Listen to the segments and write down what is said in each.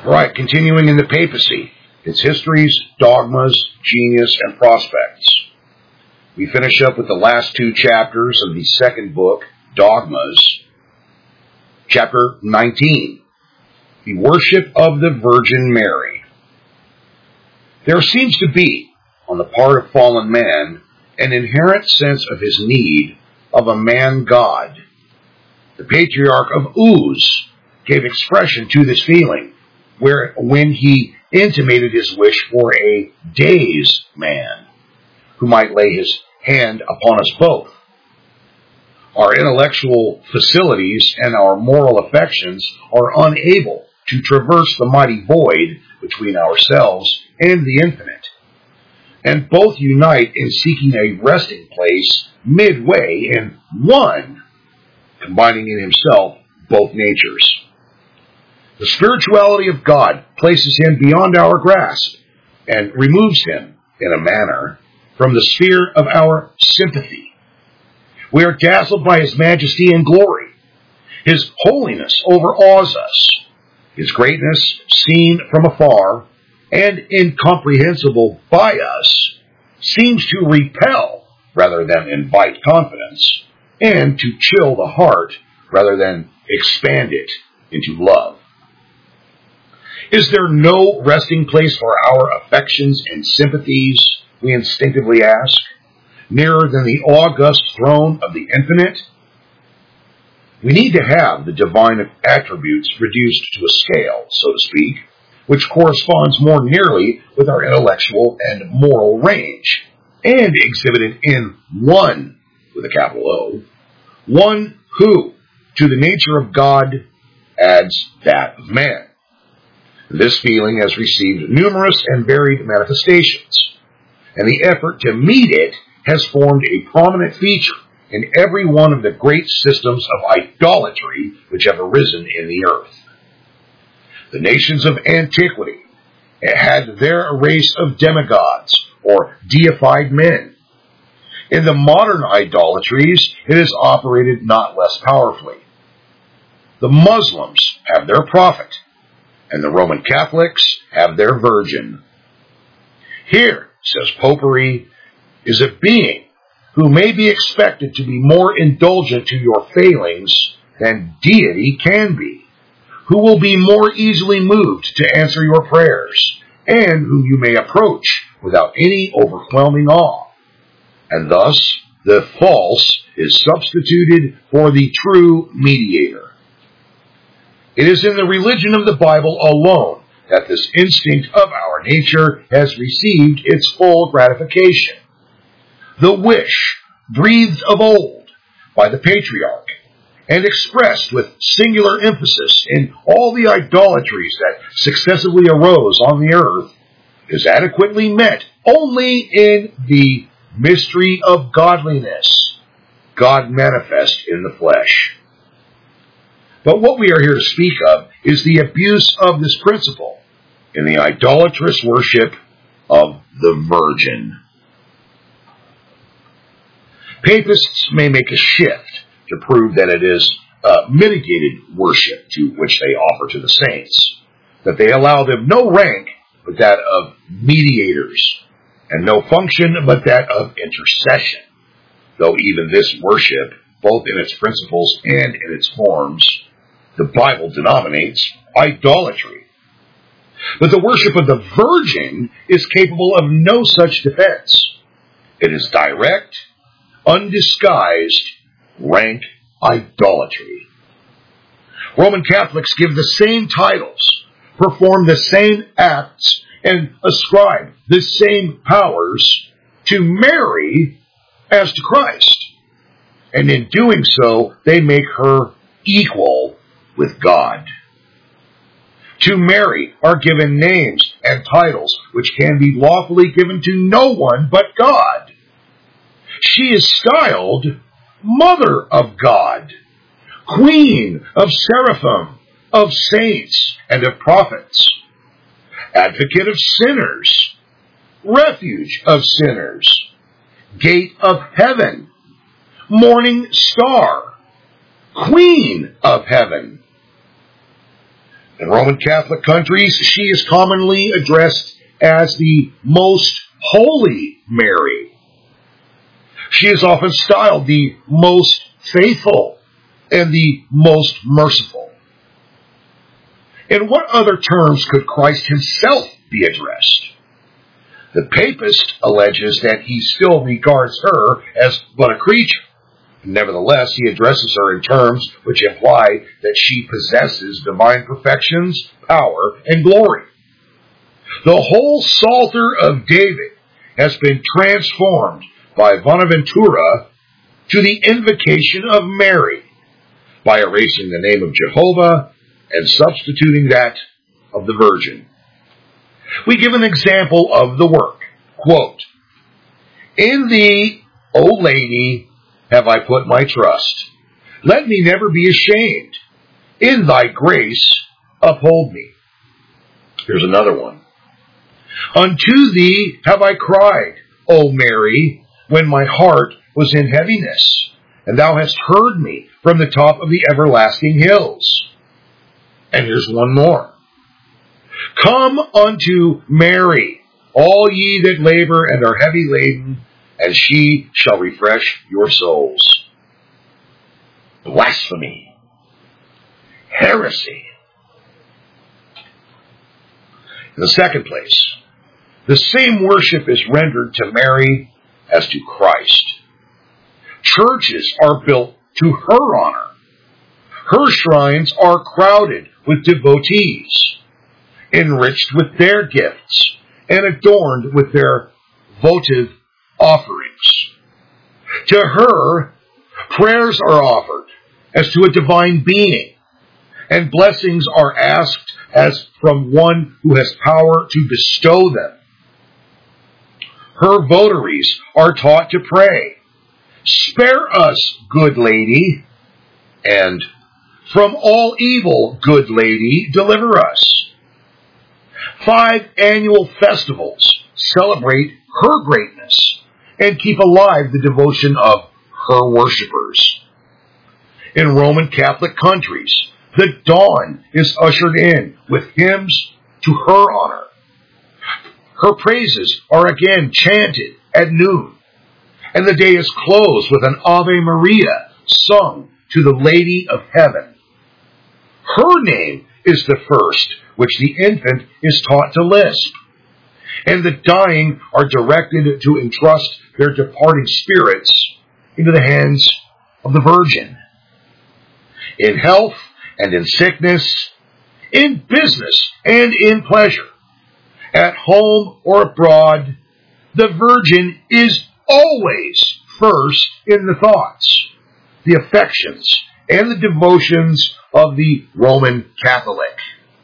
All right, continuing in the papacy, its histories, dogmas, genius, and prospects. We finish up with the last two chapters of the second book, Dogmas. Chapter 19, the worship of the Virgin Mary. There seems to be, on the part of fallen man, an inherent sense of his need of a man-god. The patriarch of Uz gave expression to this feeling, when he intimated his wish for a days man, who might lay his hand upon us both. Our intellectual facilities and our moral affections are unable to traverse the mighty void between ourselves and the infinite, and both unite in seeking a resting place midway in one, combining in himself both natures. The spirituality of God places him beyond our grasp and removes him, in a manner, from the sphere of our sympathy. We are dazzled by his majesty and glory. His holiness overawes us. His greatness, seen from afar and incomprehensible by us, seems to repel rather than invite confidence, and to chill the heart rather than expand it into love. Is there no resting place for our affections and sympathies, we instinctively ask, nearer than the august throne of the infinite? We need to have the divine attributes reduced to a scale, so to speak, which corresponds more nearly with our intellectual and moral range, and exhibited in one, with a capital O, one who, to the nature of God, adds that of man. This feeling has received numerous and varied manifestations, and the effort to meet it has formed a prominent feature in every one of the great systems of idolatry which have arisen in the earth. The nations of antiquity had their race of demigods, or deified men. In the modern idolatries, it has operated not less powerfully. The Muslims have their prophet, and the Roman Catholics have their virgin. Here, says Popery, is a being who may be expected to be more indulgent to your failings than deity can be, who will be more easily moved to answer your prayers, and whom you may approach without any overwhelming awe. And thus, the false is substituted for the true mediator. It is in the religion of the Bible alone that this instinct of our nature has received its full gratification. The wish, breathed of old by the patriarch, and expressed with singular emphasis in all the idolatries that successively arose on the earth, is adequately met only in the mystery of godliness, God manifest in the flesh. But what we are here to speak of is the abuse of this principle in the idolatrous worship of the Virgin. Papists may make a shift to prove that it is mitigated worship to which they offer to the saints, that they allow them no rank but that of mediators, and no function but that of intercession, though even this worship, both in its principles and in its forms, the Bible denominates idolatry. But the worship of the Virgin is capable of no such defense. It is direct, undisguised, rank idolatry. Roman Catholics give the same titles, perform the same acts, and ascribe the same powers to Mary as to Christ. And in doing so, they make her equal with God. To Mary are given names and titles which can be lawfully given to no one but God. She is styled Mother of God, Queen of Seraphim, of saints and of prophets, Advocate of sinners, Refuge of sinners, Gate of heaven, Morning star, Queen of heaven. In Roman Catholic countries, she is commonly addressed as the Most Holy Mary. She is often styled the Most Faithful and the Most Merciful. In what other terms could Christ himself be addressed? The papist alleges that he still regards her as but a creature. Nevertheless, he addresses her in terms which imply that she possesses divine perfections, power, and glory. The whole Psalter of David has been transformed by Bonaventura to the invocation of Mary by erasing the name of Jehovah and substituting that of the Virgin. We give an example of the work. Quote, "In thee, O Lady, have I put my trust. Let me never be ashamed. In thy grace, uphold me." Here's another one. "Unto thee have I cried, O Mary, when my heart was in heaviness, and thou hast heard me from the top of the everlasting hills." And here's one more. "Come unto Mary, all ye that labor and are heavy laden, and she shall refresh your souls." Blasphemy. Heresy. In the second place, the same worship is rendered to Mary as to Christ. Churches are built to her honor. Her shrines are crowded with devotees, enriched with their gifts, and adorned with their votive offerings. To her, prayers are offered as to a divine being, and blessings are asked as from one who has power to bestow them. Her votaries are taught to pray, "Spare us, good lady," and "From all evil, good lady, deliver us." 5 annual festivals celebrate her greatness and keep alive the devotion of her worshippers. In Roman Catholic countries, the dawn is ushered in with hymns to her honor. Her praises are again chanted at noon, and the day is closed with an Ave Maria sung to the Lady of Heaven. Her name is the first which the infant is taught to lisp, and the dying are directed to entrust their departing spirits into the hands of the Virgin. In health and in sickness, in business and in pleasure, at home or abroad, the Virgin is always first in the thoughts, the affections, and the devotions of the Roman Catholic.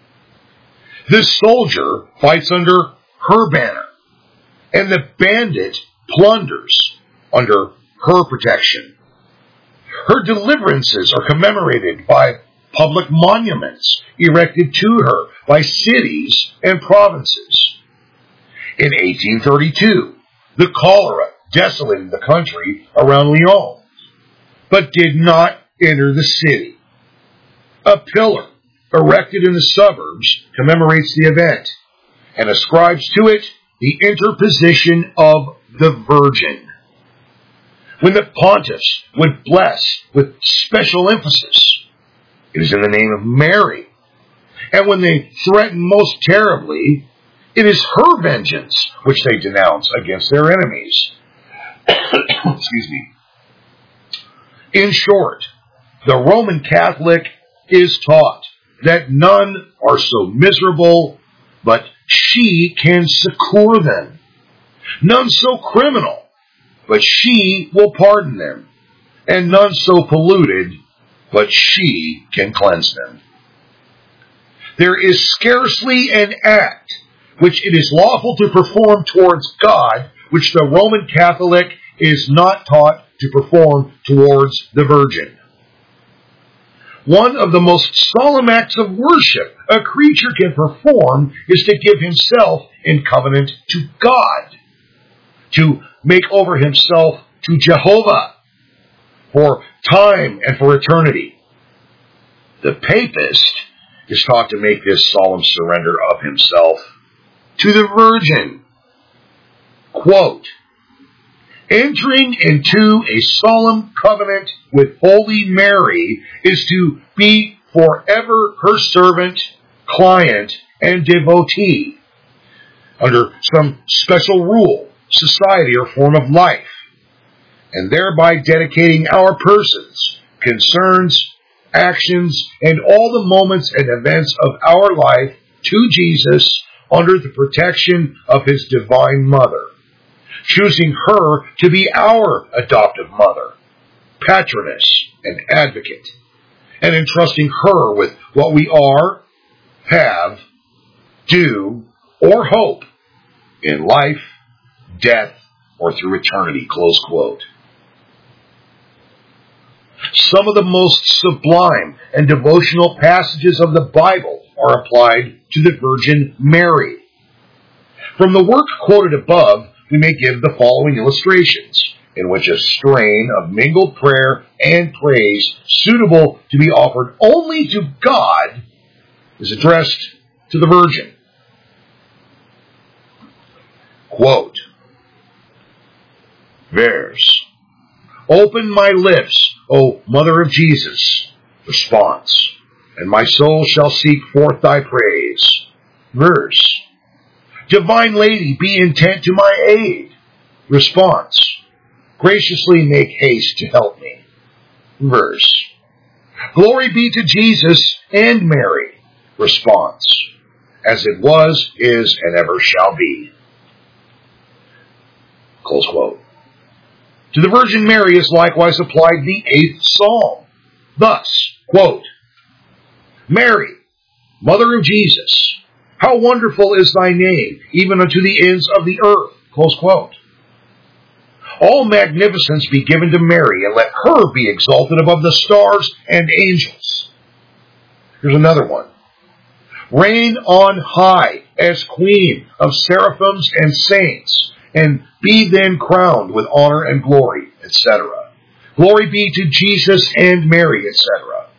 The soldier fights under her banner, and the bandit plunders under her protection. Her deliverances are commemorated by public monuments erected to her by cities and provinces. In 1832, the cholera desolated the country around Lyon, but did not enter the city. A pillar erected in the suburbs commemorates the event and ascribes to it the interposition of the Virgin. When the pontiffs would bless with special emphasis, it is in the name of Mary. And when they threaten most terribly, it is her vengeance which they denounce against their enemies. Excuse me. In short, the Roman Catholic is taught that none are so miserable, but she can succor them. None so criminal, but she will pardon them. And none so polluted, but she can cleanse them. There is scarcely an act which it is lawful to perform towards God, which the Roman Catholic is not taught to perform towards the Virgin. One of the most solemn acts of worship a creature can perform is to give himself in covenant to God, to make over himself to Jehovah for time and for eternity. The papist is taught to make this solemn surrender of himself to the Virgin. Quote, entering into a solemn covenant with Holy Mary is to be forever her servant, client, and devotee, under some special rule, society, or form of life, and thereby dedicating our persons, concerns, actions, and all the moments and events of our life to Jesus under the protection of his divine mother, choosing her to be our adoptive mother, patroness, and advocate, and entrusting her with what we are, have, do, or hope in life, death, or through eternity. Close quote. Some of the most sublime and devotional passages of the Bible are applied to the Virgin Mary. From the work quoted above, we may give the following illustrations, in which a strain of mingled prayer and praise suitable to be offered only to God is addressed to the Virgin. Quote, verse, open my lips, O Mother of Jesus. Response, and my soul shall seek forth thy praise. Verse, divine Lady, be intent to my aid. Response, graciously make haste to help me. Verse, glory be to Jesus and Mary. Response, as it was, is, and ever shall be. Close quote. To the Virgin Mary is likewise applied the 8th Psalm. Thus, quote, Mary, Mother of Jesus, how wonderful is thy name, even unto the ends of the earth. Close quote. All magnificence be given to Mary, and let her be exalted above the stars and angels. Here's another one. Reign on high as Queen of seraphims and saints, and be then crowned with honor and glory, etc. Glory be to Jesus and Mary, etc.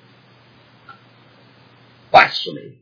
Blasphemy.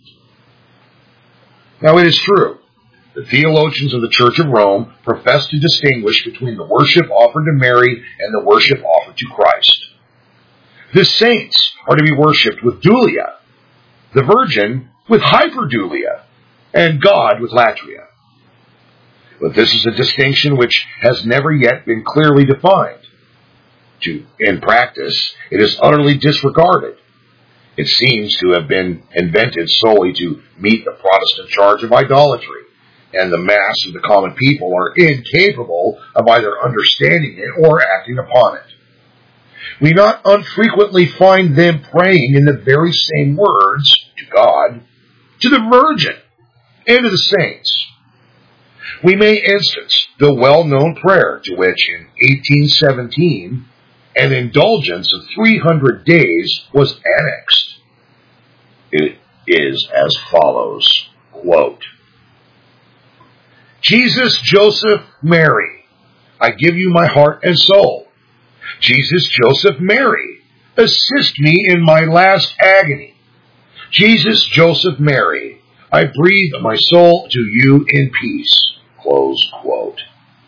Now it is true, the theologians of the Church of Rome profess to distinguish between the worship offered to Mary and the worship offered to Christ. The saints are to be worshipped with dulia, the Virgin with hyperdulia, and God with latria. But this is a distinction which has never yet been clearly defined. In practice, it is utterly disregarded. It seems to have been invented solely to meet the Protestant charge of idolatry, and the mass of the common people are incapable of either understanding it or acting upon it. We not unfrequently find them praying in the very same words to God, to the Virgin, and to the saints. We may instance the well-known prayer to which in 1817 an indulgence of 300 days was annexed. It is as follows, quote, Jesus, Joseph, Mary, I give you my heart and soul. Jesus, Joseph, Mary, assist me in my last agony. Jesus, Joseph, Mary, I breathe my soul to you in peace. Close quote.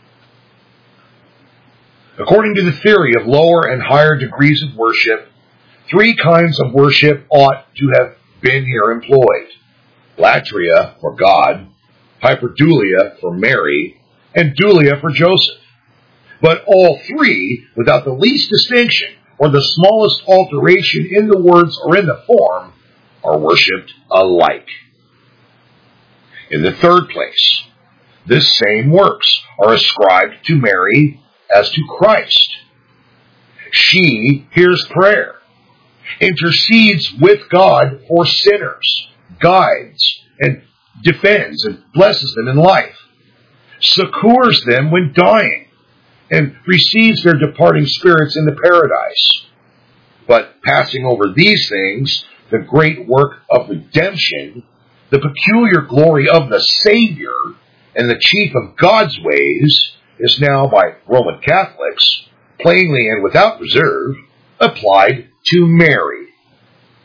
According to the theory of lower and higher degrees of worship, 3 kinds of worship ought to have been here employed. Latria for God, hyperdulia for Mary, and dulia for Joseph. But all 3, without the least distinction or the smallest alteration in the words or in the form, are worshipped alike. In the third place, this same works are ascribed to Mary as to Christ. She hears prayer, intercedes with God for sinners, guides and defends and blesses them in life, succors them when dying, and receives their departing spirits into paradise. But passing over these things, the great work of redemption, the peculiar glory of the Savior, and the chief of God's ways, is now by Roman Catholics, plainly and without reserve, applied to Mary.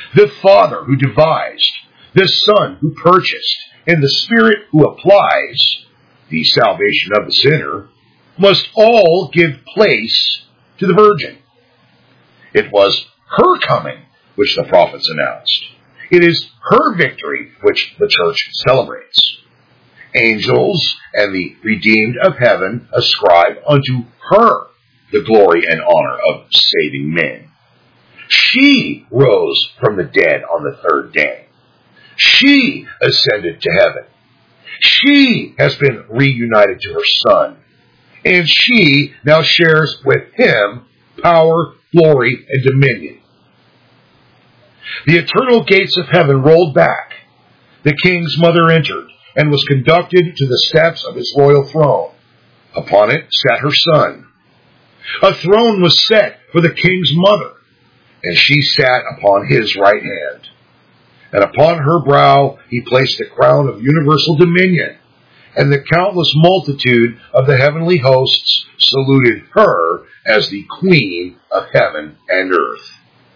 The Father who devised, the Son who purchased, and the Spirit who applies the salvation of the sinner must all give place to the Virgin. It was her coming which the prophets announced. It is her victory which the church celebrates. Angels and the redeemed of heaven ascribe unto her the glory and honor of saving men. She rose from the dead on the third day. She ascended to heaven. She has been reunited to her Son. And she now shares with him power, glory, and dominion. The eternal gates of heaven rolled back. The king's mother entered and was conducted to the steps of his royal throne. Upon it sat her son. A throne was set for the king's mother, and she sat upon his right hand. And upon her brow he placed the crown of universal dominion, and the countless multitude of the heavenly hosts saluted her as the Queen of heaven and earth.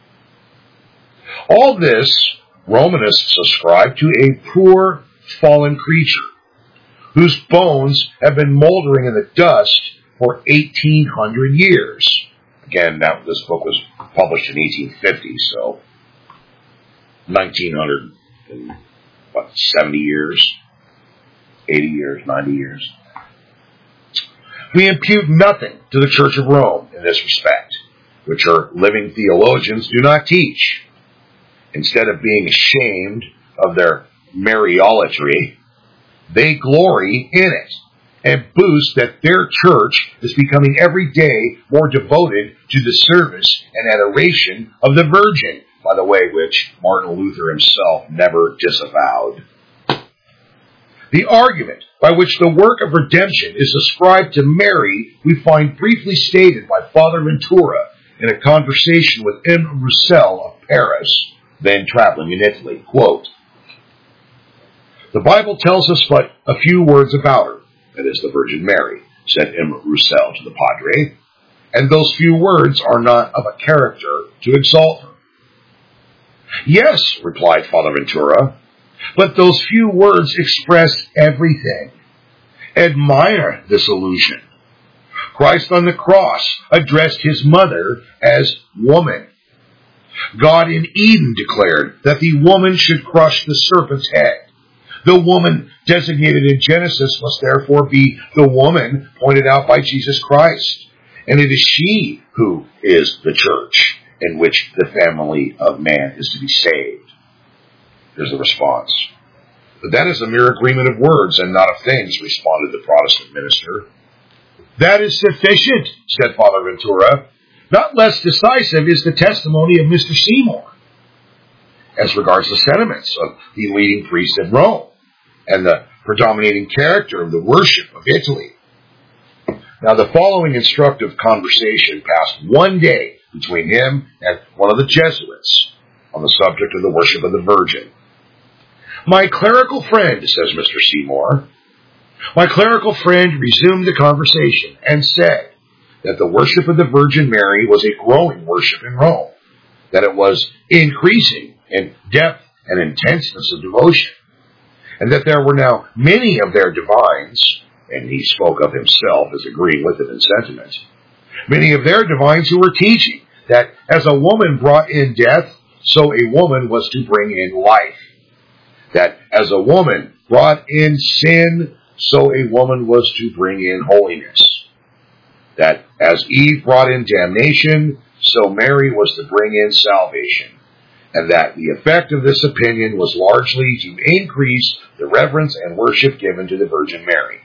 All this Romanists ascribe to a poor, fallen creature, whose bones have been moldering in the dust for 1,800 years. Again, this book was published in 1850, so 1,970 years, 80 years, 90 years. We impute nothing to the Church of Rome in this respect, which her living theologians do not teach. Instead of being ashamed of their Mariolatry, they glory in it and boast that their church is becoming every day more devoted to the service and adoration of the Virgin, by the way, which Martin Luther himself never disavowed. The argument by which the work of redemption is ascribed to Mary we find briefly stated by Father Ventura in a conversation with M. Roussel of Paris, then traveling in Italy. Quote, "The Bible tells us but a few words about her, that is, the Virgin Mary," said M. Roussel to the Padre, "and those few words are not of a character to exalt her." "Yes," replied Father Ventura, "but those few words express everything. Admire this allusion. Christ on the cross addressed his mother as woman. God in Eden declared that the woman should crush the serpent's head. The woman designated in Genesis must therefore be the woman pointed out by Jesus Christ. And it is she who is the church in which the family of man is to be saved." Here's the response. "But that is a mere agreement of words and not of things," responded the Protestant minister. "That is sufficient," said Father Ventura. "Not less decisive is the testimony of Mr. Seymour as regards the sentiments of the leading priests in Rome and the predominating character of the worship of Italy." Now, the following instructive conversation passed one day between him and one of the Jesuits on the subject of the worship of the Virgin. "My clerical friend," says Mr. Seymour, "my clerical friend resumed the conversation and said that the worship of the Virgin Mary was a growing worship in Rome, that it was increasing in depth and intenseness of devotion, and that there were now many of their divines," and he spoke of himself as agreeing with them in sentiment, "many of their divines who were teaching that as a woman brought in death, so a woman was to bring in life. That as a woman brought in sin, so a woman was to bring in holiness. That as Eve brought in damnation, so Mary was to bring in salvation. And that the effect of this opinion was largely to increase the reverence and worship given to the Virgin Mary."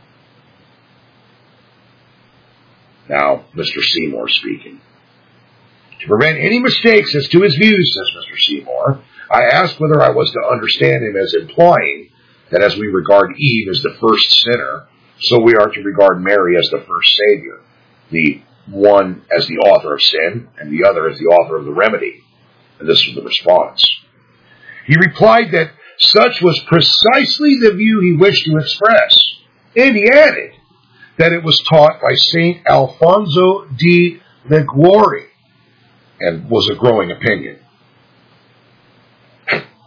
Now, Mr. Seymour speaking. "To prevent any mistakes as to his views," says Mr. Seymour, "I asked whether I was to understand him as implying that as we regard Eve as the first sinner, so we are to regard Mary as the first Savior, the one as the author of sin, and the other as the author of the remedy." And this was the response. He replied that such was precisely the view he wished to express, and he added that it was taught by St. Alfonso di Liguori, and was a growing opinion.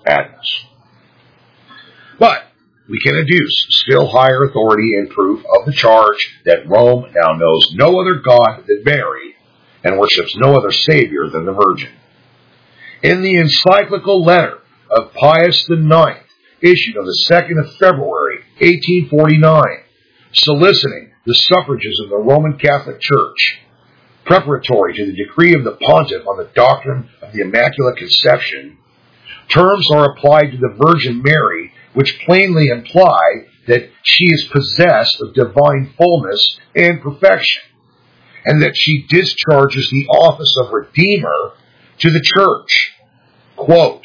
Madness. But we can adduce still higher authority and proof of the charge that Rome now knows no other God than Mary and worships no other Savior than the Virgin. In the encyclical letter of Pius IX, issued on the 2nd of February, 1849, soliciting the suffrages of the Roman Catholic Church, preparatory to the decree of the Pontiff on the doctrine of the Immaculate Conception, terms are applied to the Virgin Mary which plainly imply that she is possessed of divine fullness and perfection, and that she discharges the office of Redeemer to the Church. Quote,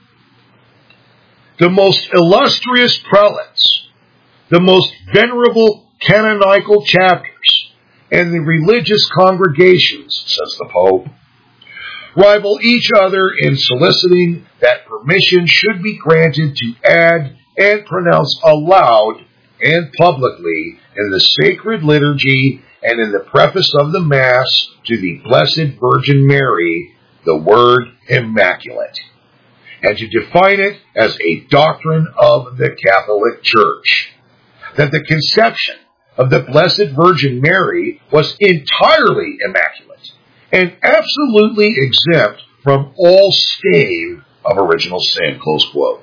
"The most illustrious prelates, the most venerable canonical chapters, and the religious congregations," says the Pope, "rival each other in soliciting that permission should be granted to add and pronounce aloud and publicly in the sacred liturgy and in the preface of the Mass to the Blessed Virgin Mary the word immaculate, and to define it as a doctrine of the Catholic Church, that the conception of the Blessed Virgin Mary was entirely immaculate and absolutely exempt from all stain of original sin," close quote.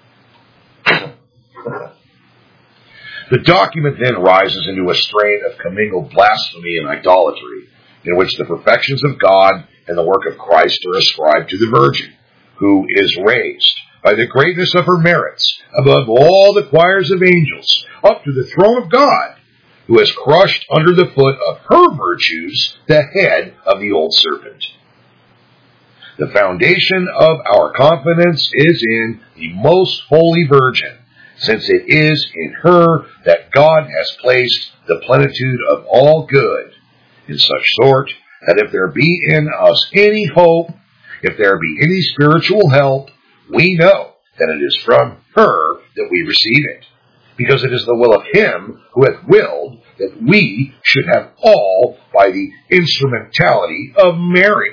The document then rises into a strain of commingled blasphemy and idolatry, in which the perfections of God and the work of Christ are ascribed to the Virgin, who is raised by the greatness of her merits above all the choirs of angels up to the throne of God, who has crushed under the foot of her virtues the head of the old serpent. The foundation of our confidence is in the most holy Virgin, since it is in her that God has placed the plenitude of all good, in such sort that if there be in us any hope, if there be any spiritual help, we know that it is from her that we receive it, because it is the will of him who hath willed that we should have all by the instrumentality of Mary.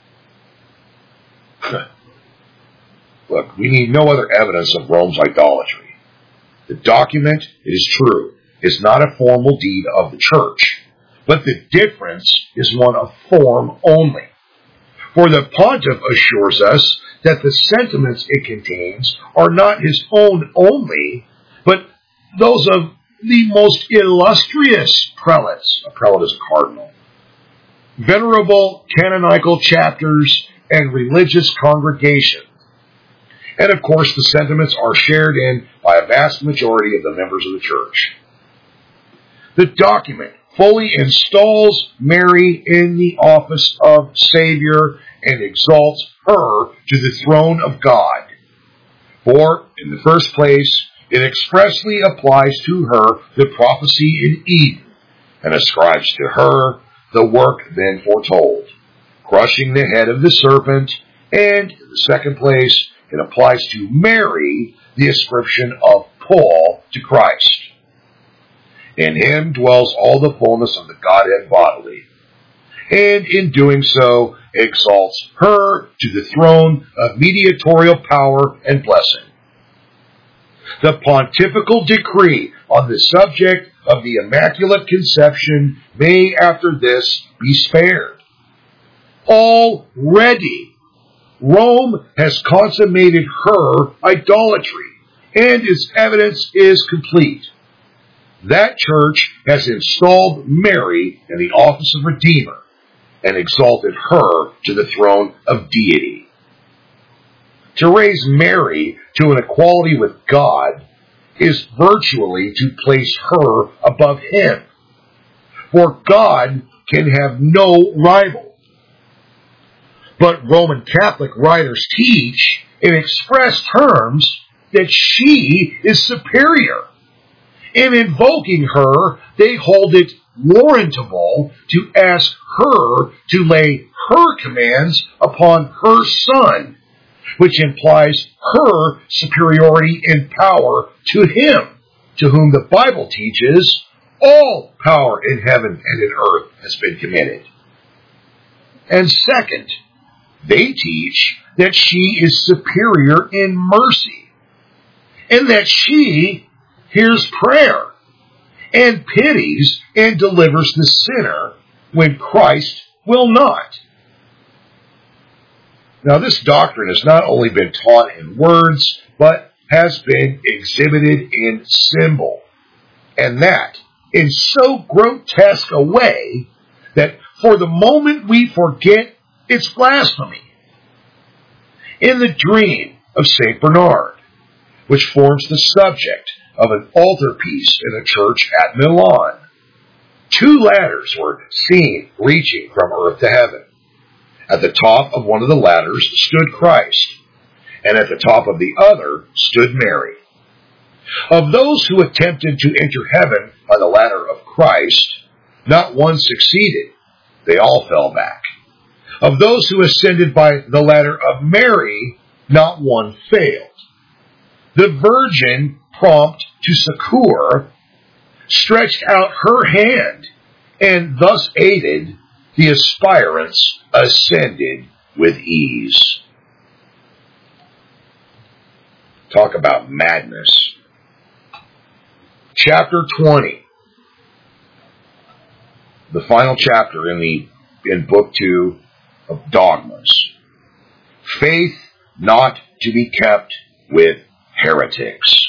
Look, we need no other evidence of Rome's idolatry. The document, it is true, is not a formal deed of the Church, but the difference is one of form only. For the Pontiff assures us that the sentiments it contains are not his own only, but those of the most illustrious prelates. A prelate is a cardinal. Venerable canonical chapters and religious congregations. And of course, the sentiments are shared in by a vast majority of the members of the Church. The document fully installs Mary in the office of Savior and exalts her to the throne of God. For, in the first place, it expressly applies to her the prophecy in Eden and ascribes to her the work then foretold, crushing the head of the serpent, and, in the second place, it applies to Mary the ascription of Paul to Christ. In him dwells all the fullness of the Godhead bodily, and in doing so exalts her to the throne of mediatorial power and blessing. The pontifical decree on the subject of the Immaculate Conception may after this be spared. Already, Rome has consummated her idolatry, and its evidence is complete. That Church has installed Mary in the office of Redeemer and exalted her to the throne of deity. To raise Mary to an equality with God is virtually to place her above him, for God can have no rival. But Roman Catholic writers teach in express terms that she is superior. In invoking her, they hold it warrantable to ask her to lay her commands upon her Son, which implies her superiority in power to him, to whom the Bible teaches all power in heaven and in earth has been committed. And second, They teach that she is superior in mercy, and that she hears prayer and pities and delivers the sinner when Christ will not. Now, this doctrine has not only been taught in words, but has been exhibited in symbol, and that in so grotesque a way that for the moment we forget it's blasphemy. In the dream of St. Bernard, which forms the subject of an altarpiece in a church at Milan, 2 ladders were seen reaching from earth to heaven. At the top of one of the ladders stood Christ, and at the top of the other stood Mary. Of those who attempted to enter heaven by the ladder of Christ, not one succeeded. They all fell back. Of those who ascended by the ladder of Mary, not one failed. The Virgin, prompt to succor, stretched out her hand, and thus aided, the aspirants ascended with ease. Talk about madness. Chapter 20. The final chapter in Book 2 of Dogmas. Faith not to be kept with heretics.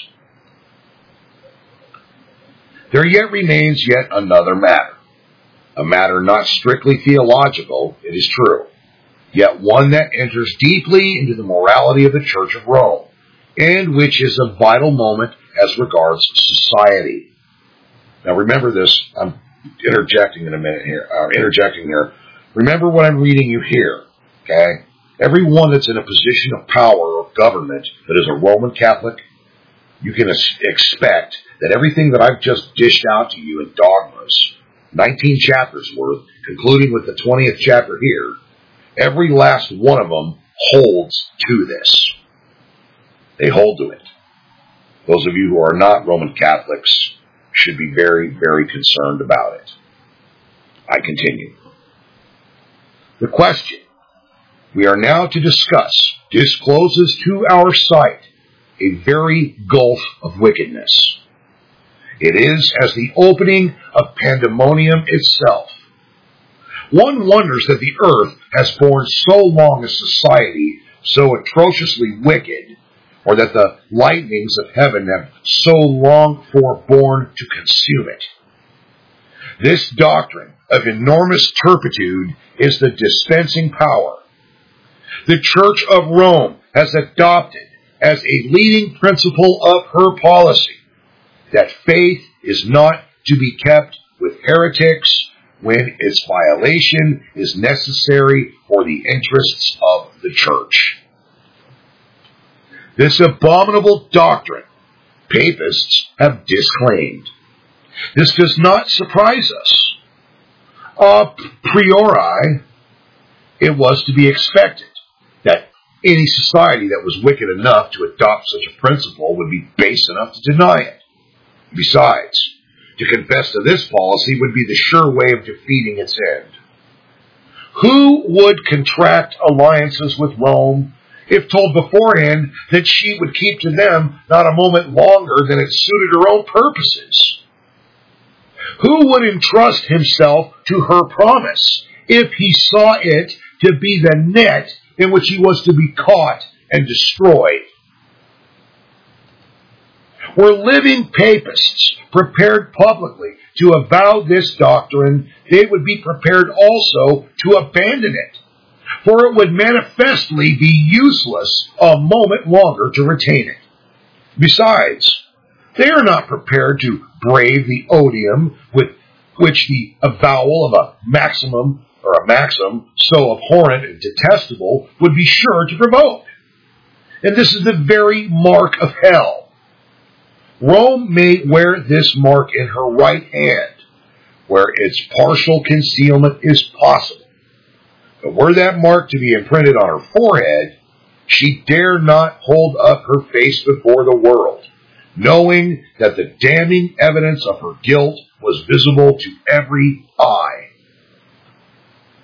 There yet remains yet another matter. A matter not strictly theological, it is true, yet one that enters deeply into the morality of the Church of Rome, and which is a vital moment as regards society. Now remember this, I'm interjecting here. Remember what I'm reading you here, okay? Everyone that's in a position of power or government that is a Roman Catholic, you can expect that everything that I've just dished out to you in Dogmas, 19 chapters worth, concluding with the 20th chapter here, every last one of them holds to this. They hold to it. Those of you who are not Roman Catholics should be very, very concerned about it. I continue. The question we are now to discuss discloses to our sight a very gulf of wickedness. It is as the opening of pandemonium itself. One wonders that the earth has borne so long a society so atrociously wicked, or that the lightnings of heaven have so long forborne to consume it. This doctrine of enormous turpitude is the dispensing power. The Church of Rome has adopted as a leading principle of her policy that faith is not to be kept with heretics when its violation is necessary for the interests of the Church. This abominable doctrine, papists have disclaimed. This does not surprise us. A priori, it was to be expected that any society that was wicked enough to adopt such a principle would be base enough to deny it. Besides, to confess to this policy would be the sure way of defeating its end. Who would contract alliances with Rome if told beforehand that she would keep to them not a moment longer than it suited her own purposes? Who would entrust himself to her promise if he saw it to be the net in which he was to be caught and destroyed? Were living papists prepared publicly to avow this doctrine, they would be prepared also to abandon it, for it would manifestly be useless a moment longer to retain it. Besides, they are not prepared to brave the odium with which the avowal of a maxim so abhorrent and detestable would be sure to provoke. And this is the very mark of hell. Rome may wear this mark in her right hand, where its partial concealment is possible. But were that mark to be imprinted on her forehead, she dare not hold up her face before the world, knowing that the damning evidence of her guilt was visible to every eye.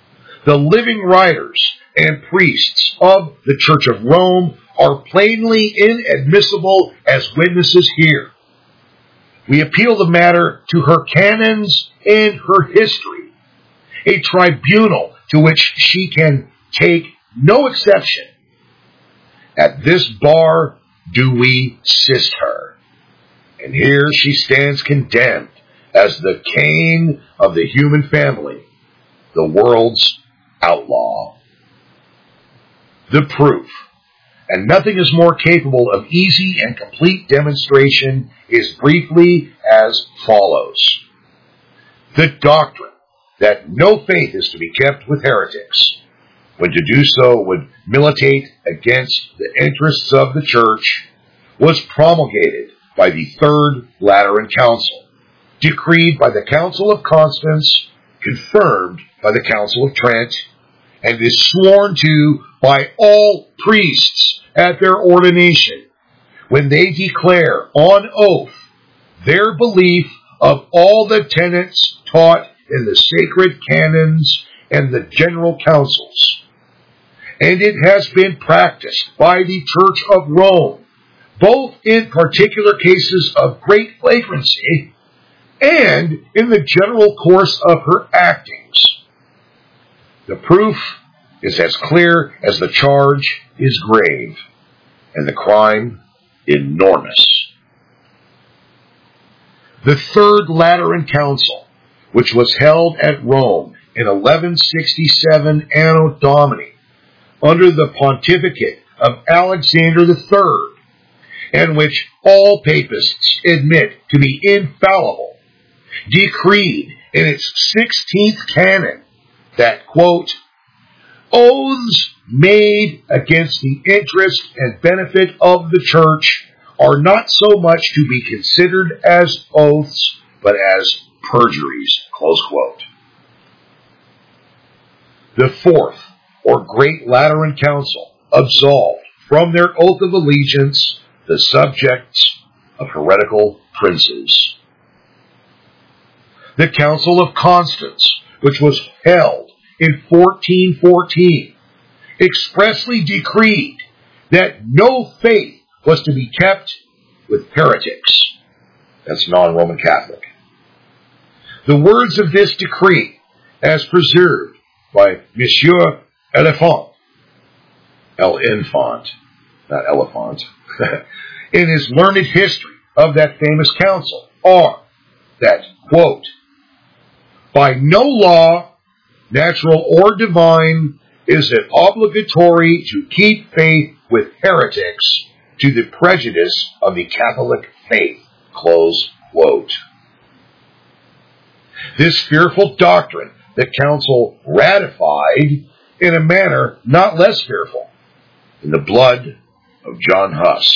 The living writers and priests of the Church of Rome are plainly inadmissible as witnesses here. We appeal the matter to her canons and her history, a tribunal to which she can take no exception. At this bar do we sist her, and here she stands condemned as the Cain of the human family, the world's outlaw. The proof, and nothing is more capable of easy and complete demonstration, is briefly as follows. The doctrine that no faith is to be kept with heretics, when to do so would militate against the interests of the Church, was promulgated by the Third Lateran Council, decreed by the Council of Constance, confirmed by the Council of Trent, and is sworn to by all priests at their ordination, when they declare on oath their belief of all the tenets taught in the sacred canons and the general councils. And it has been practiced by the Church of Rome, both in particular cases of great flagrancy and in the general course of her actings. The proof is as clear as the charge is grave, and the crime enormous. The Third Lateran Council, which was held at Rome in 1167 Anno Domini, under the pontificate of Alexander III, and which all papists admit to be infallible, decreed in its 16th canon that, quote, oaths made against the interest and benefit of the Church are not so much to be considered as oaths, but as perjuries, close quote. The Fourth, or Great Lateran Council, absolved from their oath of allegiance the subjects of heretical princes. The Council of Constance, which was held in 1414, expressly decreed that no faith was to be kept with heretics. That's non-Roman Catholic. The words of this decree, as preserved by Monsieur Elephant, not elephant, in his learned history of that famous council, are that, quote, by no law, natural or divine, is it obligatory to keep faith with heretics to the prejudice of the Catholic faith, close quote. This fearful doctrine the council ratified in a manner not less fearful, in the blood of John Huss.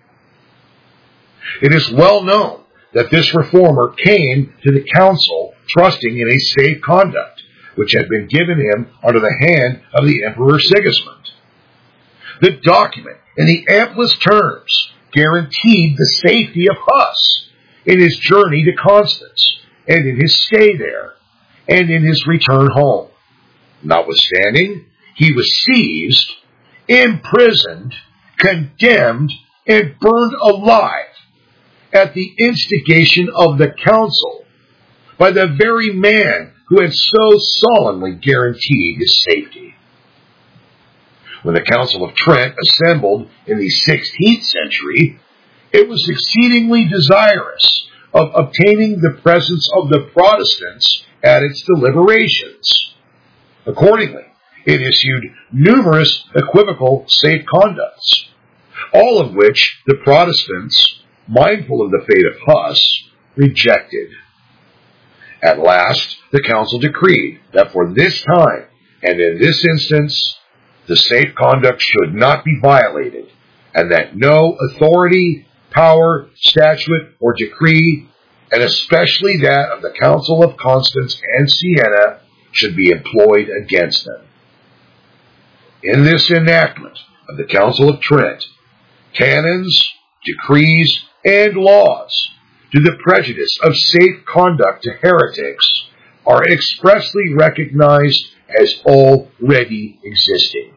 It is well known that this reformer came to the council trusting in a safe conduct, which had been given him under the hand of the Emperor Sigismund. The document, in the amplest terms, guaranteed the safety of Huss in his journey to Constance, and in his stay there, and in his return home. Notwithstanding, he was seized, imprisoned, condemned, and burned alive at the instigation of the council by the very man who had so solemnly guaranteed his safety. When the Council of Trent assembled in the 16th century, it was exceedingly desirous of obtaining the presence of the Protestants at its deliberations. Accordingly, it issued numerous equivocal safe conducts, all of which the Protestants, mindful of the fate of Huss, rejected. At last, the council decreed that for this time, and in this instance, the safe conduct should not be violated, and that no authority, power, statute, or decree, and especially that of the Council of Constance and Siena, should be employed against them. In this enactment of the Council of Trent, canons, decrees, and laws to the prejudice of safe conduct to heretics are expressly recognized as already existing.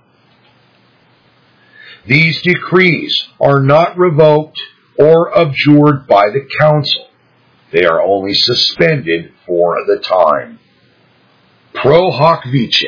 These decrees are not revoked or abjured by the council. They are only suspended for the time. Pro hoc vice.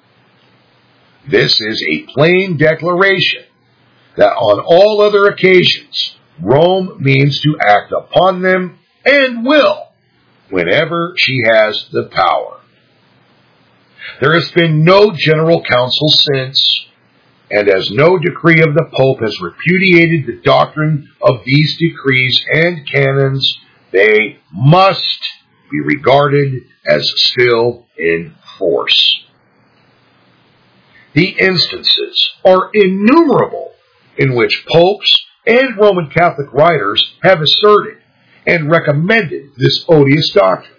This is a plain declaration that on all other occasions, Rome means to act upon them and will whenever she has the power. There has been no general council since, and as no decree of the Pope has repudiated the doctrine of these decrees and canons, they must be regarded as still in force. The instances are innumerable in which popes and Roman Catholic writers have asserted and recommended this odious doctrine.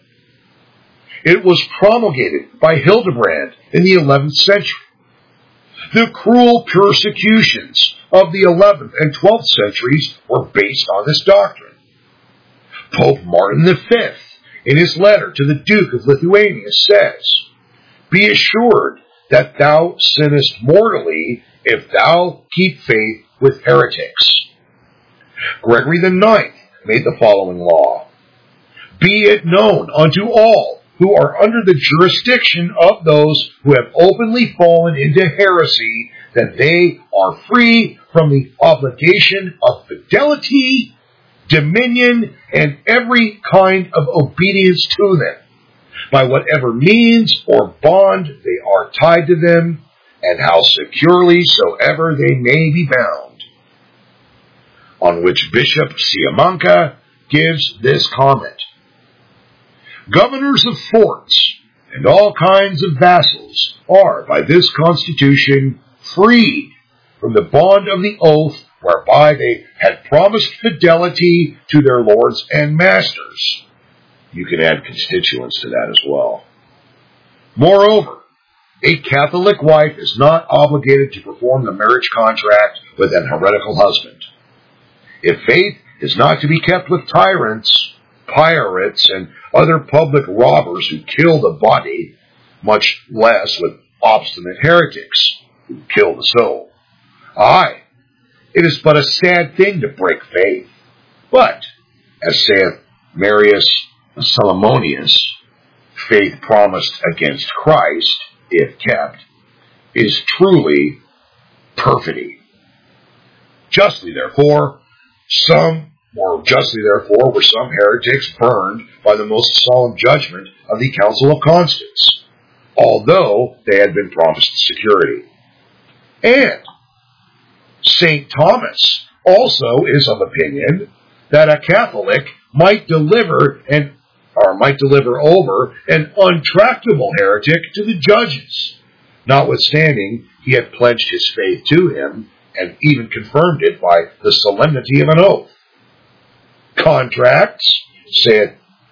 It was promulgated by Hildebrand in the 11th century. The cruel persecutions of the 11th and 12th centuries were based on this doctrine. Pope Martin V, in his letter to the Duke of Lithuania, says, "Be assured that thou sinnest mortally if thou keep faith with heretics." Gregory IX made the following law: "Be it known unto all who are under the jurisdiction of those who have openly fallen into heresy that they are free from the obligation of fidelity, dominion, and every kind of obedience to them, by whatever means or bond they are tied to them, and how securely soever they may be bound." On which Bishop Siamanca gives this comment: "Governors of forts and all kinds of vassals are by this constitution freed from the bond of the oath whereby they had promised fidelity to their lords and masters." You can add constituents to that as well. Moreover, a Catholic wife is not obligated to perform the marriage contract with an heretical husband. If faith is not to be kept with tyrants, pirates, and other public robbers who kill the body, much less with obstinate heretics who kill the soul. Aye, it is but a sad thing to break faith. But, as saith Marius Salomonius, faith promised against Christ, if kept, is truly perfidy. Justly therefore were some heretics burned by the most solemn judgment of the Council of Constance, although they had been promised security. And St. Thomas also is of opinion that a Catholic might deliver over an untractable heretic to the judges, notwithstanding he had pledged his faith to him and even confirmed it by the solemnity of an oath. Contracts, saith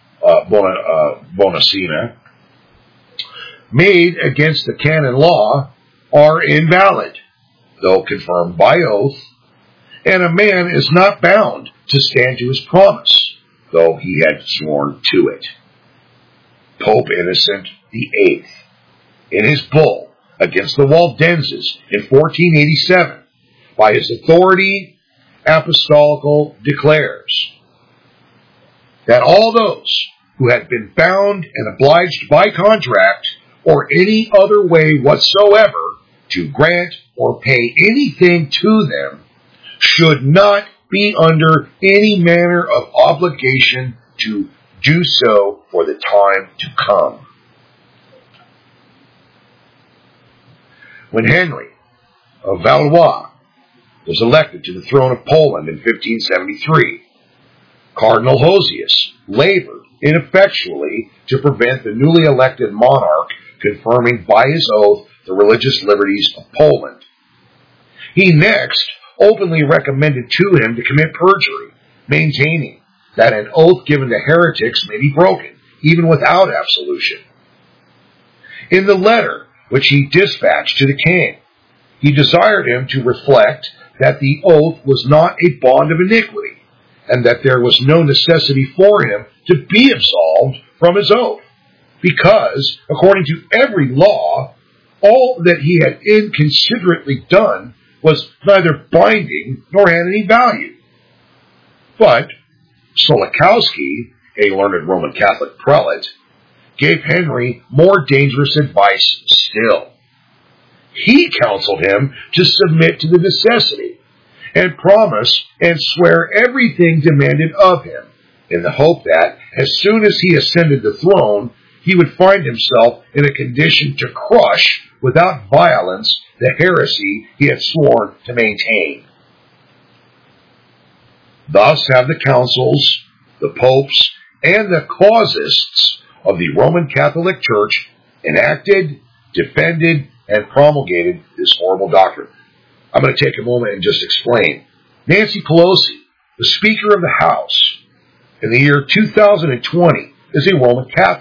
Bonacina, made against the canon law are invalid, though confirmed by oath, and a man is not bound to stand to his promise, though he had sworn to it. Pope Innocent VIII, in his bull against the Waldenses in 1487, by his authority apostolical declares that all those who had been bound and obliged by contract or any other way whatsoever to grant or pay anything to them should not be under any manner of obligation to do so for the time to come. When Henry of Valois was elected to the throne of Poland in 1573, Cardinal Hosius labored ineffectually to prevent the newly elected monarch confirming by his oath the religious liberties of Poland. He next openly recommended to him to commit perjury, maintaining that an oath given to heretics may be broken, even without absolution. In the letter which he dispatched to the king, he desired him to reflect that the oath was not a bond of iniquity, and that there was no necessity for him to be absolved from his oath, because, according to every law, all that he had inconsiderately done was neither binding nor had any value. But Solikowski, a learned Roman Catholic prelate, gave Henry more dangerous advice still. He counseled him to submit to the necessity and promise and swear everything demanded of him, in the hope that, as soon as he ascended the throne, he would find himself in a condition to crush, without violence, the heresy he had sworn to maintain. Thus have the councils, the popes, and the casuists of the Roman Catholic Church enacted, defended, and promulgated this horrible doctrine. I'm going to take a moment and just explain. Nancy Pelosi, the Speaker of the House, in the year 2020, is a Roman Catholic.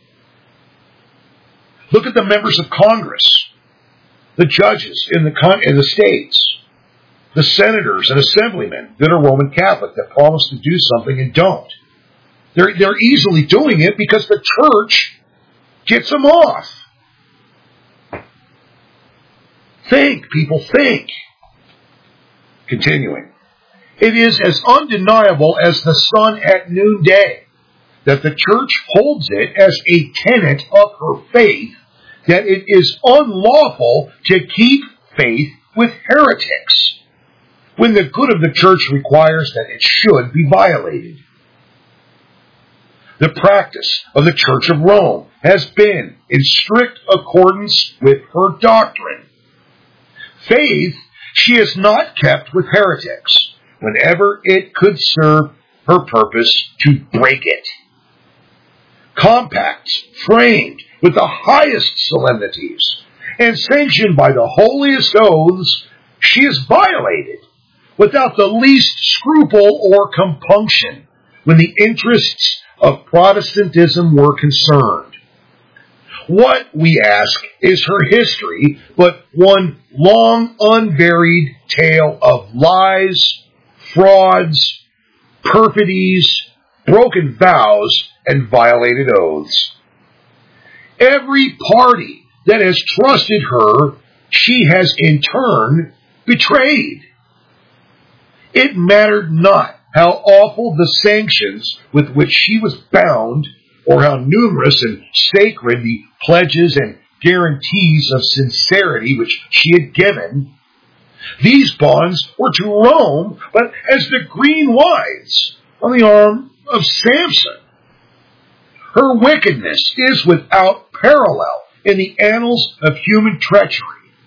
Look at the members of Congress, the judges in the states, the senators and assemblymen that are Roman Catholic that promise to do something and don't. They're easily doing it because the church gets them off. Think, people, think. Continuing. It is as undeniable as the sun at noonday that the church holds it as a tenet of her faith that it is unlawful to keep faith with heretics, when the good of the church requires that it should be violated. The practice of the Church of Rome has been in strict accordance with her doctrine. Faith she has not kept with heretics, whenever it could serve her purpose to break it. Compacts framed with the highest solemnities and sanctioned by the holiest oaths, she is violated without the least scruple or compunction when the interests of Protestantism were concerned. What, we ask, is her history but one long unvaried tale of lies, frauds, perfidies, broken vows, and violated oaths? Every party that has trusted her, she has in turn betrayed. It mattered not how awful the sanctions with which she was bound, or how numerous and sacred the pledges and guarantees of sincerity which she had given. These bonds were to Rome but as the green withes on the arm of Samson. Her wickedness is without parallel in the annals of human treachery.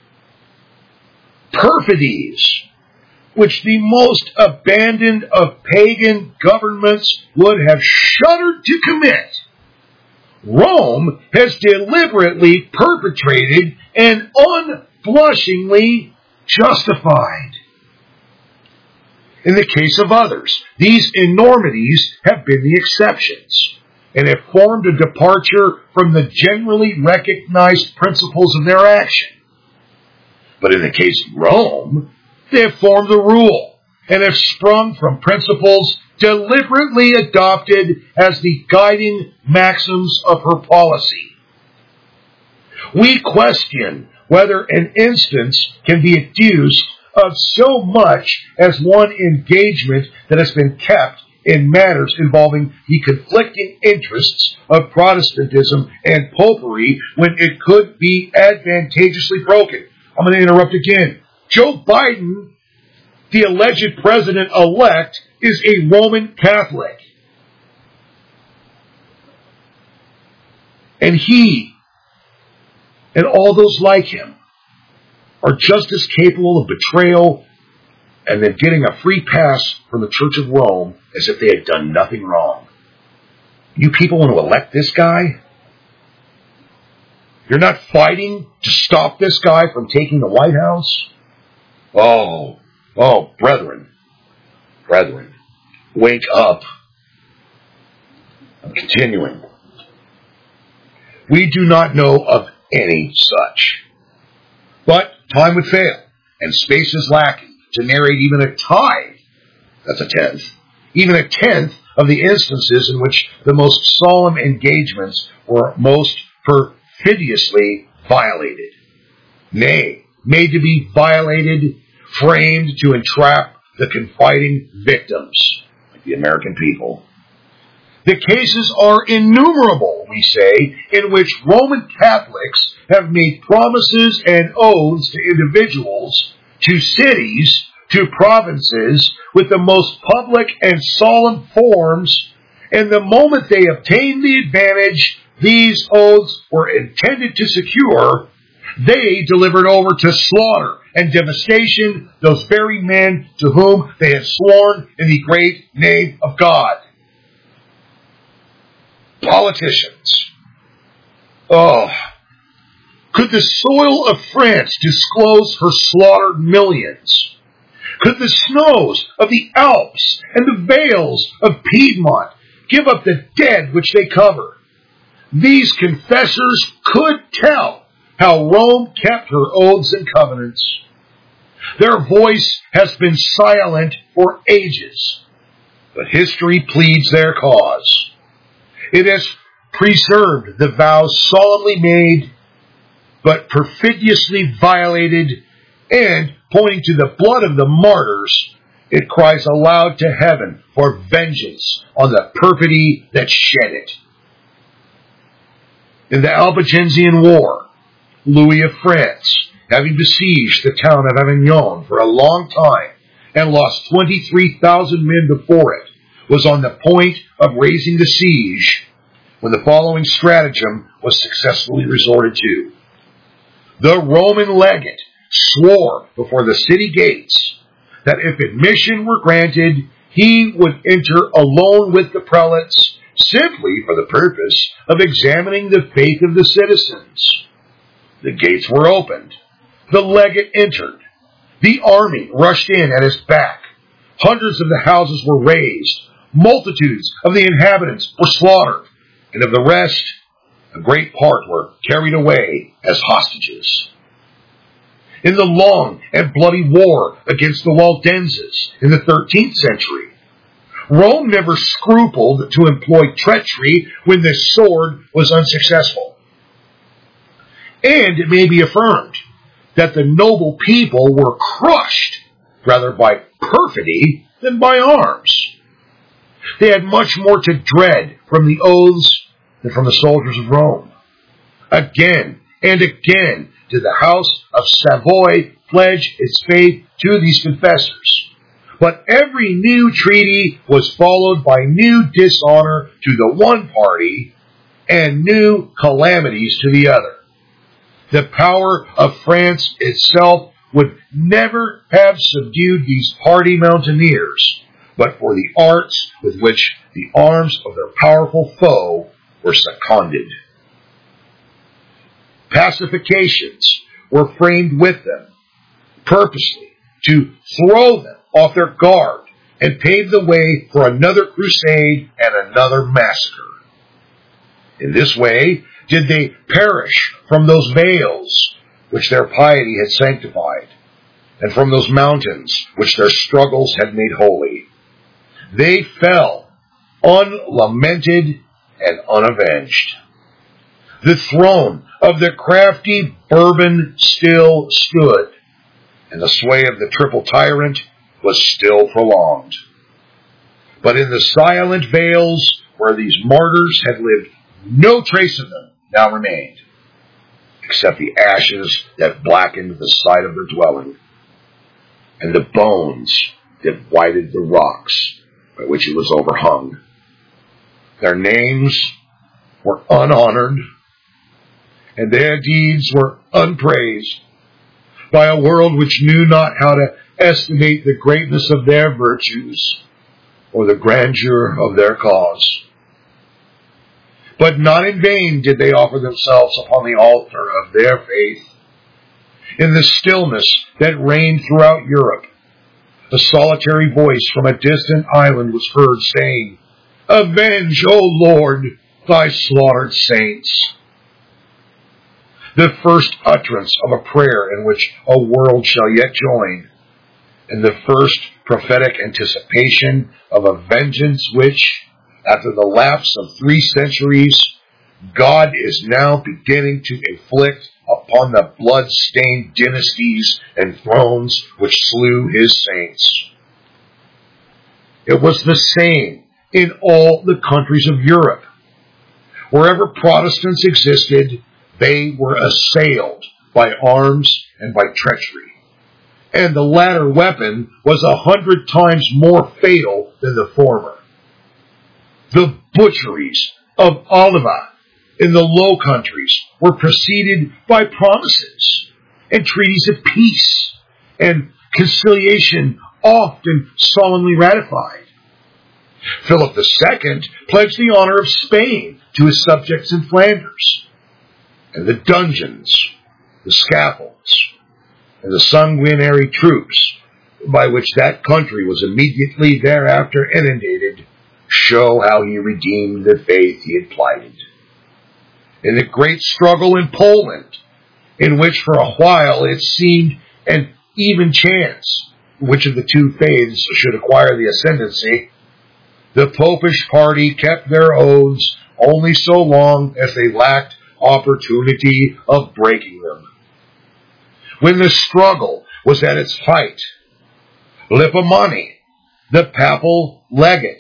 Perfidies, which the most abandoned of pagan governments would have shuddered to commit, Rome has deliberately perpetrated and unblushingly justified. In the case of others, these enormities have been the exceptions, and have formed a departure from the generally recognized principles of their action. But in the case of Rome, they have formed the rule, and have sprung from principles deliberately adopted as the guiding maxims of her policy. We question whether an instance can be adduced of so much as one engagement that has been kept in matters involving the conflicting interests of Protestantism and popery when it could be advantageously broken. I'm going to interrupt again. Joe Biden, the alleged president-elect, is a Roman Catholic. And he and all those like him are just as capable of betrayal and then getting a free pass from the Church of Rome as if they had done nothing wrong. You people want to elect this guy? You're not fighting to stop this guy from taking the White House? Oh, brethren, wake up. I'm continuing. We do not know of any such. But time would fail, and space is lacking to narrate even a tithe, that's a tenth, even a tenth of the instances in which the most solemn engagements were most perfidiously violated. nay, made to be violated, framed to entrap the confiding victims, like the American people. The cases are innumerable, we say, in which Roman Catholics have made promises and oaths to individuals, to cities, to provinces, with the most public and solemn forms, and the moment they obtained the advantage these oaths were intended to secure, they delivered over to slaughter and devastation those very men to whom they had sworn in the great name of God. Politicians. Oh, could the soil of France disclose her slaughtered millions? Could the snows of the Alps and the vales of Piedmont give up the dead which they cover? These confessors could tell how Rome kept her oaths and covenants. Their voice has been silent for ages, but history pleads their cause. It has preserved the vows solemnly made, but perfidiously violated, and, pointing to the blood of the martyrs, it cries aloud to heaven for vengeance on the perfidy that shed it. In the Albigensian War, Louis of France, having besieged the town of Avignon for a long time and lost 23,000 men before it, was on the point of raising the siege when the following stratagem was successfully resorted to. The Roman legate swore before the city gates that if admission were granted, he would enter alone with the prelates simply for the purpose of examining the faith of the citizens. The gates were opened. The legate entered. The army rushed in at his back. Hundreds of the houses were razed. Multitudes of the inhabitants were slaughtered. And of the rest, a great part were carried away as hostages. In the long and bloody war against the Waldenses in the 13th century, Rome never scrupled to employ treachery when the sword was unsuccessful. And it may be affirmed that the noble people were crushed rather by perfidy than by arms. They had much more to dread from the oaths than from the soldiers of Rome. Again and again did the House of Savoy pledge its faith to these confessors. But every new treaty was followed by new dishonor to the one party and new calamities to the other. The power of France itself would never have subdued these hardy mountaineers, but for the arts with which the arms of their powerful foe were seconded. Pacifications were framed with them, purposely to throw them off their guard and pave the way for another crusade and another massacre. In this way did they perish from those vales which their piety had sanctified, and from those mountains which their struggles had made holy. They fell, unlamented and unavenged. The throne of the crafty Bourbon still stood, and the sway of the triple tyrant was still prolonged. But in the silent vales where these martyrs had lived, no trace of them now remained, except the ashes that blackened the site of their dwelling, and the bones that whited the rocks by which it was overhung. Their names were unhonored, and their deeds were unpraised by a world which knew not how to estimate the greatness of their virtues or the grandeur of their cause. But not in vain did they offer themselves upon the altar of their faith. In the stillness that reigned throughout Europe, a solitary voice from a distant island was heard saying, "Avenge, O Lord, thy slaughtered saints." The first utterance of a prayer in which a world shall yet join, and the first prophetic anticipation of a vengeance which, after the lapse of 3 centuries, God is now beginning to inflict upon the blood-stained dynasties and thrones which slew his saints. It was the same in all the countries of Europe. Wherever Protestants existed, they were assailed by arms and by treachery. And the latter weapon was 100 times more fatal than the former. The butcheries of Oliva in the Low Countries were preceded by promises and treaties of peace and conciliation often solemnly ratified. Philip II pledged the honor of Spain to his subjects in Flanders, and the dungeons, the scaffolds, and the sanguinary troops by which that country was immediately thereafter inundated show how he redeemed the faith he had plighted. In the great struggle in Poland, in which for a while it seemed an even chance which of the two faiths should acquire the ascendancy, the popish party kept their oaths only so long as they lacked opportunity of breaking them. When the struggle was at its height, Lippomani, the papal legate,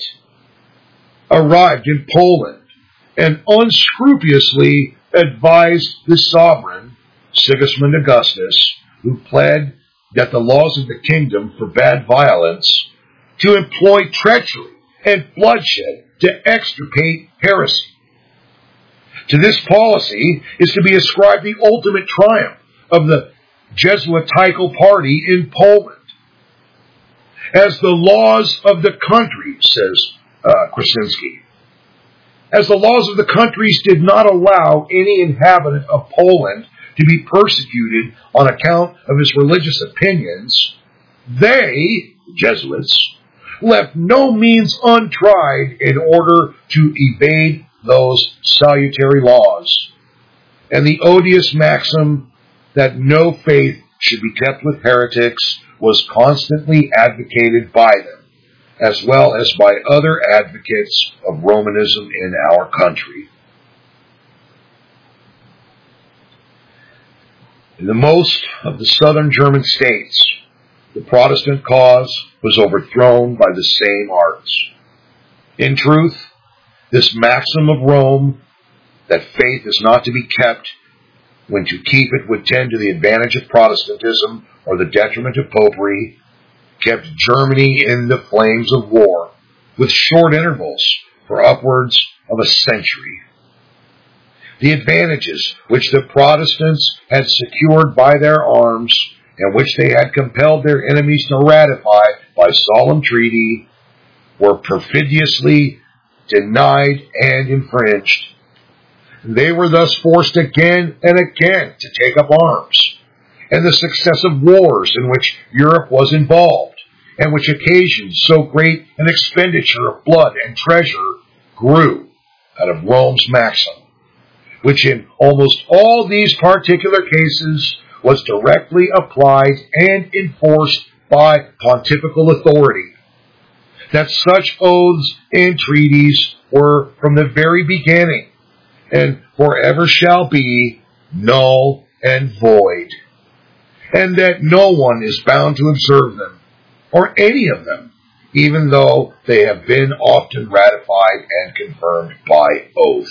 arrived in Poland and unscrupulously advised the sovereign, Sigismund Augustus, who pled that the laws of the kingdom forbade violence, to employ treachery and bloodshed to extirpate heresy. To this policy is to be ascribed the ultimate triumph of the Jesuitical party in Poland. As the laws of the country, says Krasinski, as the laws of the countries did not allow any inhabitant of Poland to be persecuted on account of his religious opinions, they, Jesuits, left no means untried in order to evade those salutary laws. And the odious maxim that no faith should be kept with heretics was constantly advocated by them, as well as by other advocates of Romanism in our country. In the most of the southern German states, the Protestant cause was overthrown by the same arts. In truth, this maxim of Rome, that faith is not to be kept when to keep it would tend to the advantage of Protestantism or the detriment of popery, kept Germany in the flames of war, with short intervals for upwards of a century. The advantages which the Protestants had secured by their arms, and which they had compelled their enemies to ratify by solemn treaty, were perfidiously denied and infringed. They were thus forced again and again to take up arms, and the successive wars in which Europe was involved, and which occasioned so great an expenditure of blood and treasure, grew out of Rome's maxim, which in almost all these particular cases was directly applied and enforced by pontifical authority, that such oaths and treaties were from the very beginning and forever shall be null and void, and that no one is bound to observe them, or any of them, even though they have been often ratified and confirmed by oath.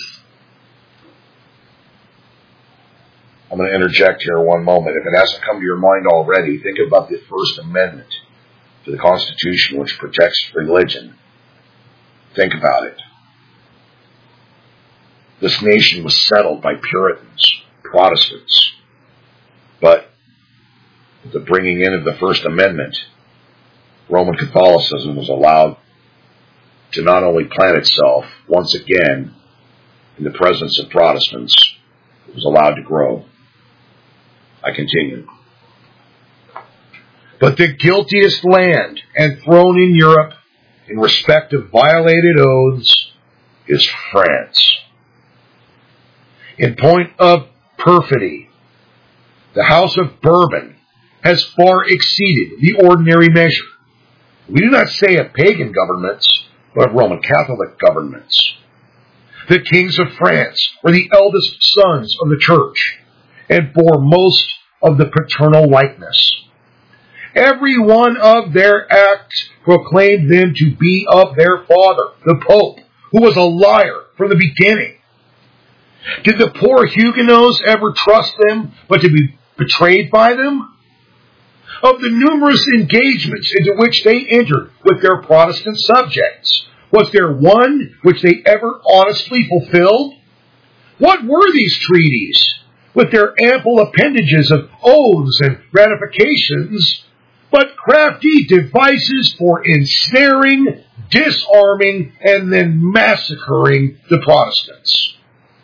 I'm going to interject here one moment. If it hasn't come to your mind already, think about the First Amendment to the Constitution, which protects religion. Think about it. This nation was settled by Puritans, Protestants. But with the bringing in of the First Amendment, Roman Catholicism was allowed to not only plant itself once again in the presence of Protestants, it was allowed to grow. I continue. But the guiltiest land and throne in Europe in respect of violated oaths is France. In point of perfidy, the House of Bourbon has far exceeded the ordinary measure. We do not say of pagan governments, but of Roman Catholic governments. The kings of France were the eldest sons of the church, and bore most of the paternal likeness. Every one of their acts proclaimed them to be of their father, the Pope, who was a liar from the beginning. Did the poor Huguenots ever trust them, but to be betrayed by them? Of the numerous engagements into which they entered with their Protestant subjects, was there one which they ever honestly fulfilled? What were these treaties, with their ample appendages of oaths and ratifications, but crafty devices for ensnaring, disarming, and then massacring the Protestants?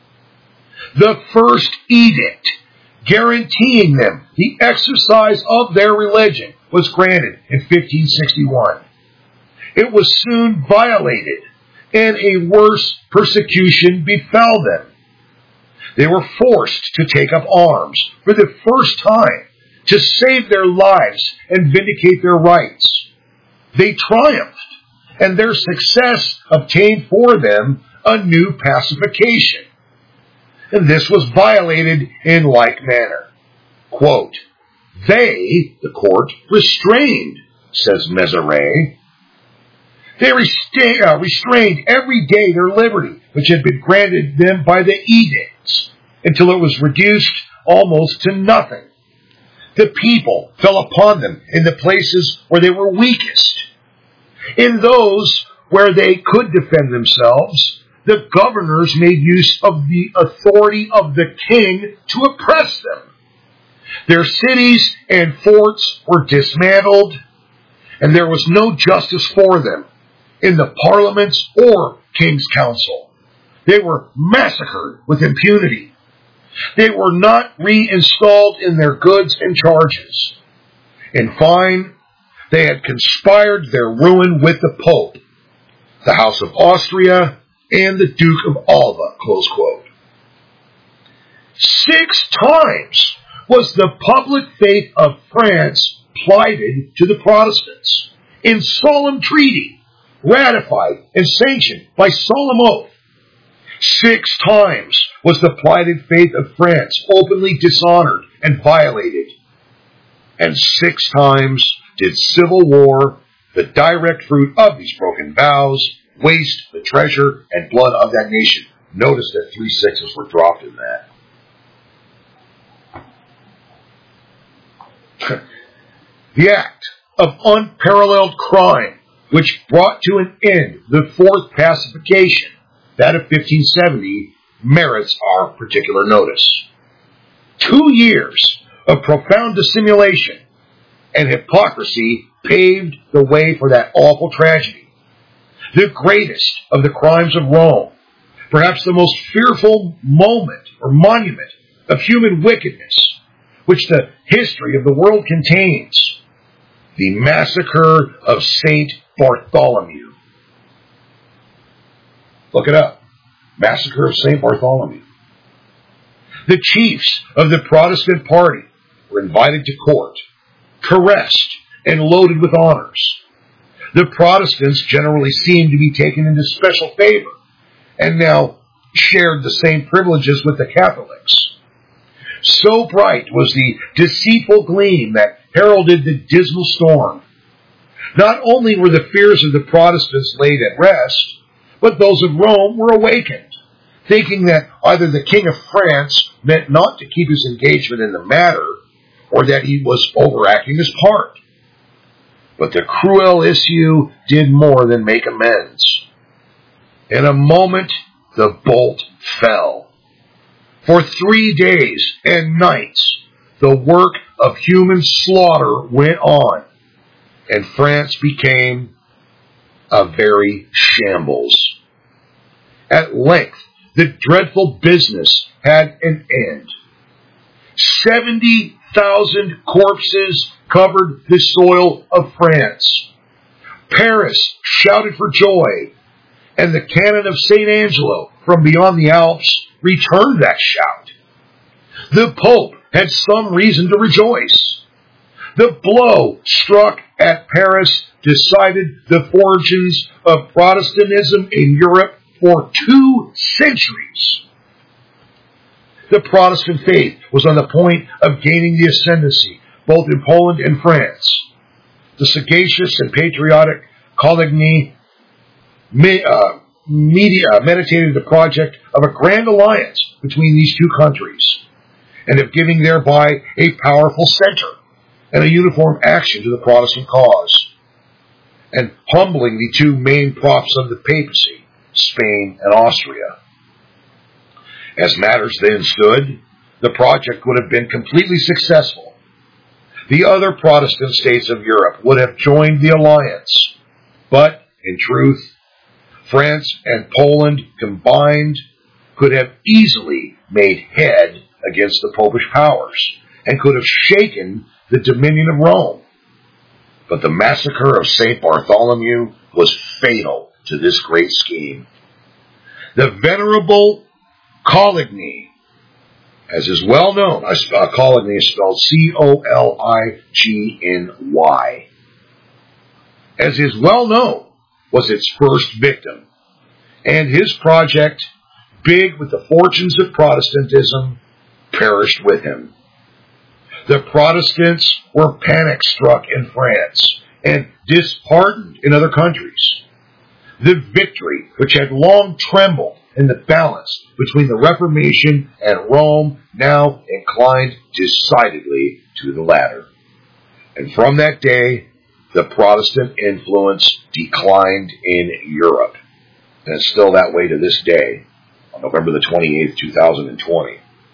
The first edict guaranteeing them the exercise of their religion was granted in 1561. It was soon violated, and a worse persecution befell them. They were forced to take up arms for the first time to save their lives and vindicate their rights. They triumphed, and their success obtained for them a new pacification. And this was violated in like manner. Quote, they, the court, restrained, says Mézeray. They restrained every day their liberty, which had been granted them by the edicts, until it was reduced almost to nothing. The people fell upon them in the places where they were weakest. In those where they could defend themselves, the governors made use of the authority of the king to oppress them. Their cities and forts were dismantled, and there was no justice for them in the parliaments or king's council. They were massacred with impunity. They were not reinstalled in their goods and charges. In fine, they had conspired their ruin with the Pope, the House of Austria, and the Duke of Alva, close quote. 6 times was the public faith of France plighted to the Protestants in solemn treaty, ratified and sanctioned by solemn oath. 6 times was the plighted faith of France openly dishonored and violated. And 6 times did civil war, the direct fruit of these broken vows, waste the treasure and blood of that nation. Notice that 3 6s were dropped in that. The act of unparalleled crime which brought to an end the 4th pacification, that of 1570, merits our particular notice. 2 years of profound dissimulation and hypocrisy paved the way for that awful tragedy, the greatest of the crimes of Rome, perhaps the most fearful moment or monument of human wickedness which the history of the world contains, the massacre of St. Bartholomew. Look it up. Massacre of St. Bartholomew. The chiefs of the Protestant party were invited to court, caressed, and loaded with honors. The Protestants generally seemed to be taken into special favor, and now shared the same privileges with the Catholics. So bright was the deceitful gleam that heralded the dismal storm. Not only were the fears of the Protestants laid at rest, but those of Rome were awakened, thinking that either the King of France meant not to keep his engagement in the matter, or that he was overacting his part. But the cruel issue did more than make amends. In a moment, the bolt fell. For 3 days and nights, the work of human slaughter went on, and France became a very shambles. At length, the dreadful business had an end. 70,000 corpses covered the soil of France. Paris shouted for joy, and the cannon of St. Angelo from beyond the Alps returned that shout. The Pope had some reason to rejoice. The blow struck at Paris decided the fortunes of Protestantism in Europe for 2 centuries. The Protestant faith was on the point of gaining the ascendancy, both in Poland and France. The sagacious and patriotic Coligny meditated the project of a grand alliance between these two countries, and of giving thereby a powerful center and a uniform action to the Protestant cause, and humbling the two main props of the papacy, Spain and Austria. As matters then stood, the project would have been completely successful. The other Protestant states of Europe would have joined the alliance, but, in truth, France and Poland combined could have easily made head against the Popish powers, and could have shaken the dominion of Rome. But the massacre of St. Bartholomew was fatal to this great scheme. The venerable Coligny, as is well known, Coligny is spelled Coligny, as is well known, was its first victim, and his project, big with the fortunes of Protestantism, perished with him. The Protestants were panic-struck in France and disheartened in other countries. The victory, which had long trembled in the balance between the Reformation and Rome, now inclined decidedly to the latter. And from that day, the Protestant influence declined in Europe. And it's still that way to this day, on November the 28th, 2020.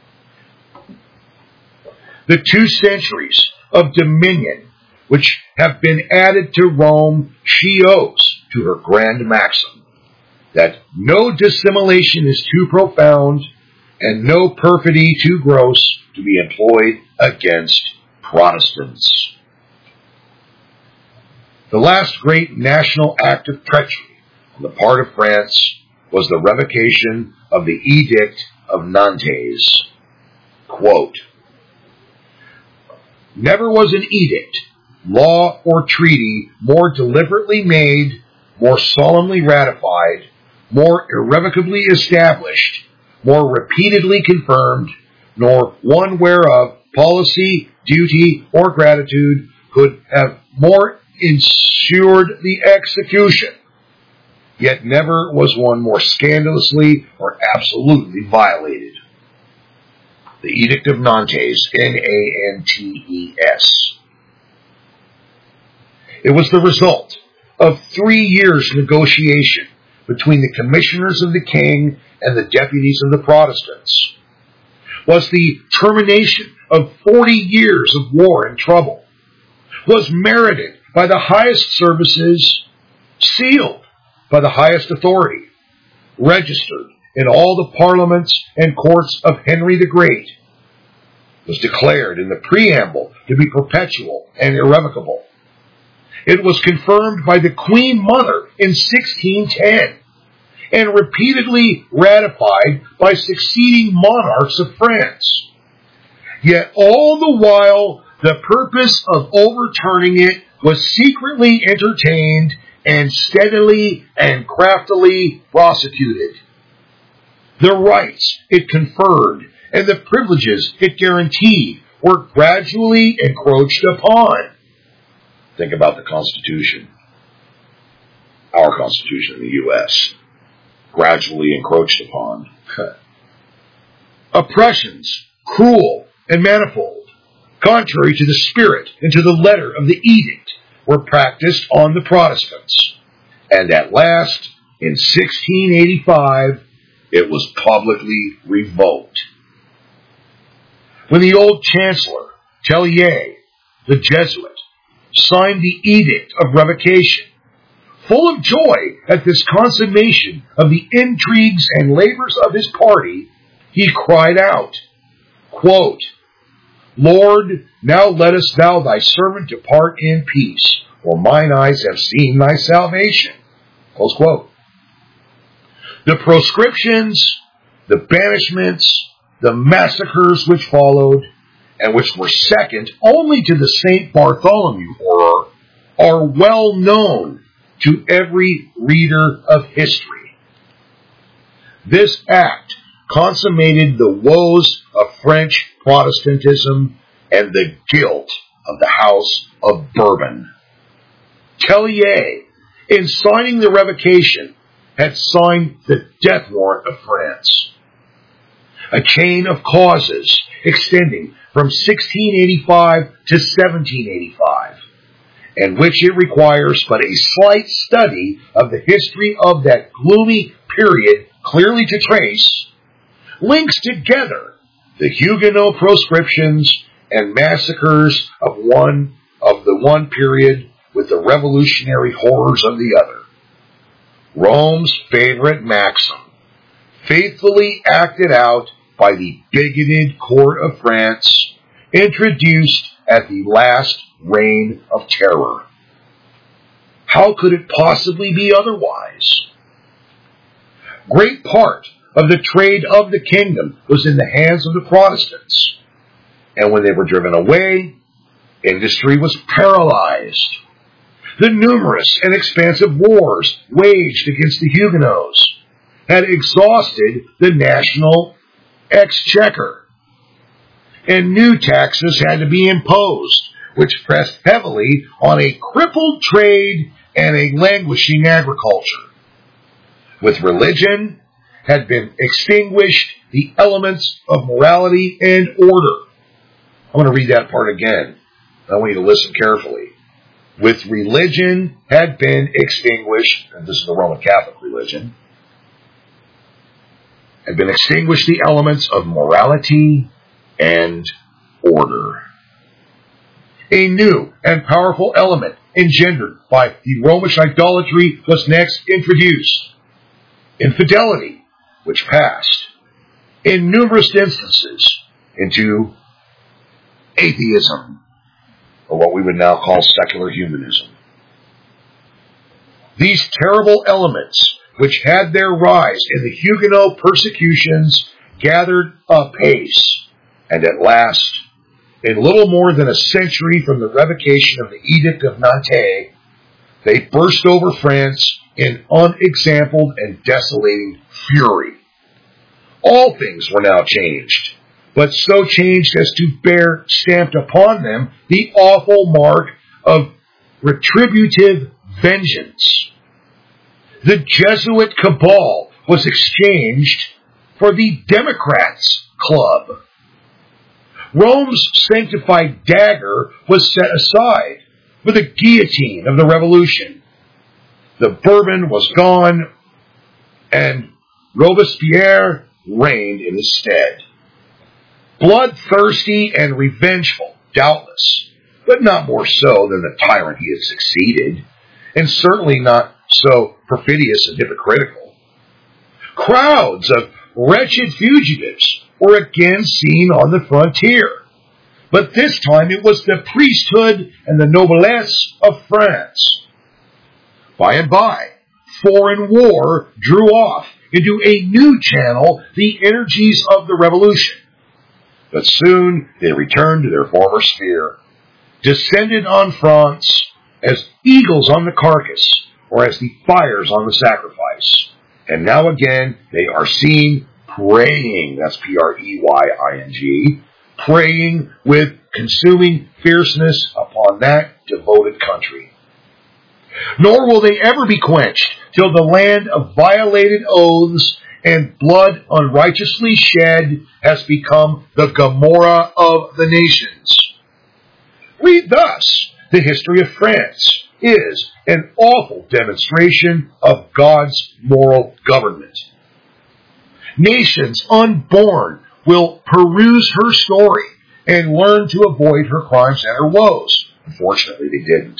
The 2 centuries of dominion which have been added to Rome she owes to her grand maxim that no dissimulation is too profound and no perfidy too gross to be employed against Protestants. The last great national act of treachery on the part of France was the revocation of the Edict of Nantes. Quote, "Never was an edict, law, or treaty more deliberately made, more solemnly ratified, more irrevocably established, more repeatedly confirmed, nor one whereof policy, duty, or gratitude could have more ensured the execution. Yet never was one more scandalously or absolutely violated." The Edict of Nantes, Nantes. It was the result of 3 years' negotiation between the commissioners of the king and the deputies of the Protestants. Was the termination of 40 years of war and trouble. Was merited by the highest services, sealed by the highest authority, registered in all the parliaments and courts of Henry the Great, was declared in the preamble to be perpetual and irrevocable. It was confirmed by the Queen Mother in 1610, and repeatedly ratified by succeeding monarchs of France. Yet all the while, the purpose of overturning it was secretly entertained and steadily and craftily prosecuted. The rights it conferred and the privileges it guaranteed were gradually encroached upon. Think about the Constitution. Our Constitution in the U.S. Gradually encroached upon. Oppressions, cruel and manifold, contrary to the spirit and to the letter of the edict, were practiced on the Protestants. And at last, in 1685, it was publicly revoked. When the old Chancellor, Tellier, the Jesuit, signed the Edict of Revocation, full of joy at this consummation of the intrigues and labors of his party, he cried out, quote, "Lord, now lettest thou thy servant depart in peace, for mine eyes have seen thy salvation." Close quote. The proscriptions, the banishments, the massacres which followed, and which were second only to the St. Bartholomew horror, are well known to every reader of history. This act consummated the woes of French Protestantism and the guilt of the House of Bourbon. Tellier, in signing the revocation, had signed the death warrant of France. A chain of causes extending from 1685 to 1785, and which it requires but a slight study of the history of that gloomy period clearly to trace, links together the Huguenot proscriptions and massacres of the one period with the revolutionary horrors of the other. Rome's favorite maxim, faithfully acted out by the bigoted court of France, introduced at the last reign of terror. How could it possibly be otherwise? Great part of the trade of the kingdom was in the hands of the Protestants, and when they were driven away, industry was paralyzed. The numerous and expansive wars waged against the Huguenots had exhausted the national exchequer, and new taxes had to be imposed, which pressed heavily on a crippled trade and a languishing agriculture. With religion had been extinguished the elements of morality and order. I'm going to read that part again. I want you to listen carefully. With religion had been extinguished, and this is the Roman Catholic religion, had been extinguished the elements of morality and order. A new and powerful element engendered by the Romish idolatry was next introduced. Infidelity, which passed, in numerous instances, into atheism, or what we would now call secular humanism. These terrible elements, which had their rise in the Huguenot persecutions, gathered apace, and at last, in little more than a century from the revocation of the Edict of Nantes, they burst over France in unexampled and desolating fury. All things were now changed, but so changed as to bear stamped upon them the awful mark of retributive vengeance. The Jesuit cabal was exchanged for the Democrats' club. Rome's sanctified dagger was set aside for the guillotine of the revolution. The Bourbon was gone, and Robespierre reigned in his stead. Bloodthirsty and revengeful, doubtless, but not more so than the tyrant he had succeeded, and certainly not so perfidious and hypocritical. Crowds of wretched fugitives were again seen on the frontier, but this time it was the priesthood and the noblesse of France. By and by, foreign war drew off into a new channel the energies of the revolution. But soon they returned to their former sphere, descended on France as eagles on the carcass, or as the fires on the sacrifice. And now again they are seen praying, that's Preying, praying with consuming fierceness upon that devoted country. Nor will they ever be quenched till the land of violated oaths and blood unrighteously shed has become the Gomorrah of the nations. Read thus, the history of France is an awful demonstration of God's moral government. Nations unborn will peruse her story and learn to avoid her crimes and her woes. Unfortunately, they didn't.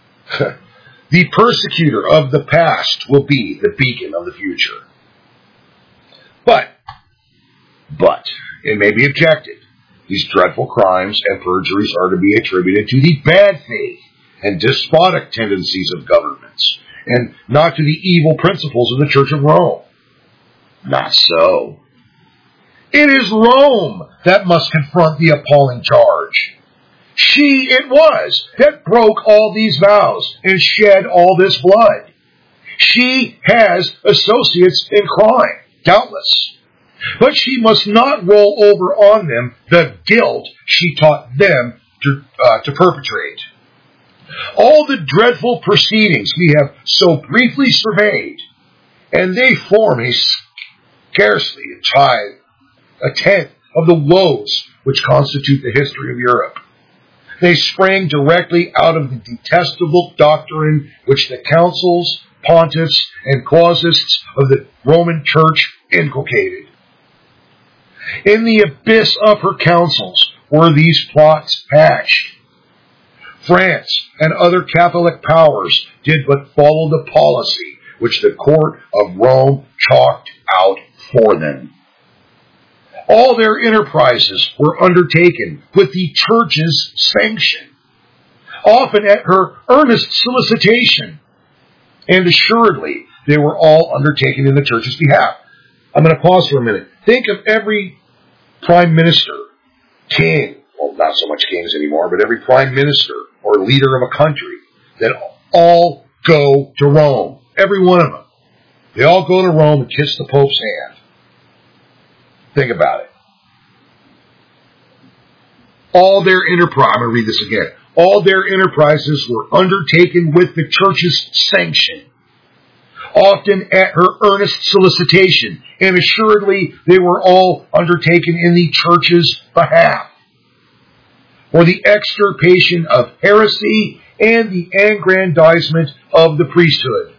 The persecutor of the past will be the beacon of the future. But, it may be objected, these dreadful crimes and perjuries are to be attributed to the bad faith and despotic tendencies of governments, and not to the evil principles of the Church of Rome. Not so. It is Rome that must confront the appalling charge. She it was that broke all these vows and shed all this blood. She has associates in crime, doubtless, But she must not roll over on them the guilt she taught them to perpetrate. All the dreadful proceedings we have so briefly surveyed, and they form scarcely a tenth of the woes which constitute the history of Europe. They sprang directly out of the detestable doctrine which the councils, pontiffs, and casuists of the Roman Church inculcated. In the abyss of her councils were these plots hatched. France and other Catholic powers did but follow the policy which the court of Rome chalked out for them. All their enterprises were undertaken with the Church's sanction, often at her earnest solicitation, and assuredly they were all undertaken in the Church's behalf. I'm going to pause for a minute. Think of every prime minister, king, well, not so much kings anymore, but every prime minister or leader of a country that all go to Rome. Every one of them. They all go to Rome and kiss the Pope's hand. Think about it. All their enterprise, I'm going to read this again. All their enterprises were undertaken with the Church's sanction, often at her earnest solicitation, and assuredly they were all undertaken in the Church's behalf, for the extirpation of heresy and the aggrandizement of the priesthood.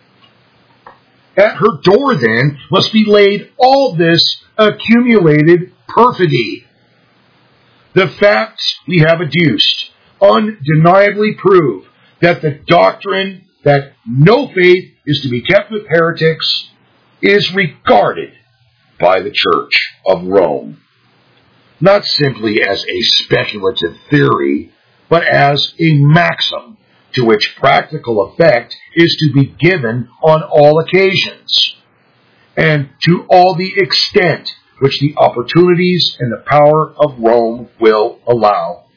At her door, then, must be laid all this accumulated perfidy. The facts we have adduced undeniably prove that the doctrine that no faith is to be kept with heretics is regarded by the Church of Rome not simply as a speculative theory, but as a maxim to which practical effect is to be given on all occasions, and to all the extent which the opportunities and the power of Rome will allow.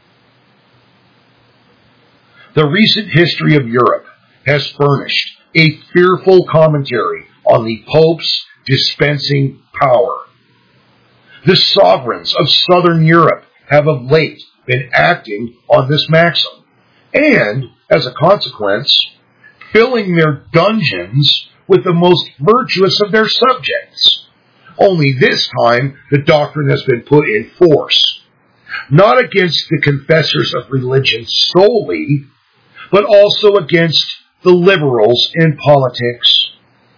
The recent history of Europe has furnished a fearful commentary on the Pope's dispensing power. The sovereigns of southern Europe have of late been acting on this maxim, and, as a consequence, filling their dungeons with the most virtuous of their subjects. Only this time the doctrine has been put in force, not against the confessors of religion solely, but also against the liberals in politics.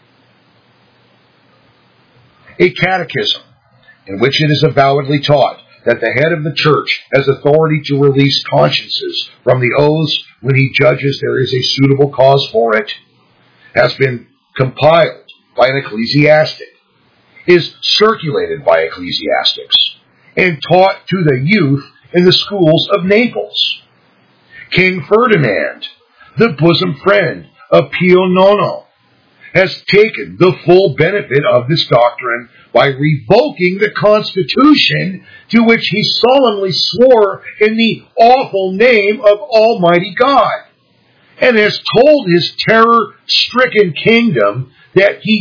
A catechism in which it is avowedly taught that the head of the church has authority to release consciences from the oaths when he judges there is a suitable cause for it, has been compiled by an ecclesiastic, is circulated by ecclesiastics, and taught to the youth in the schools of Naples. King Ferdinand, the bosom friend of Pio IX, has taken the full benefit of this doctrine by revoking the Constitution to which he solemnly swore in the awful name of Almighty God, and has told his terror-stricken kingdom that that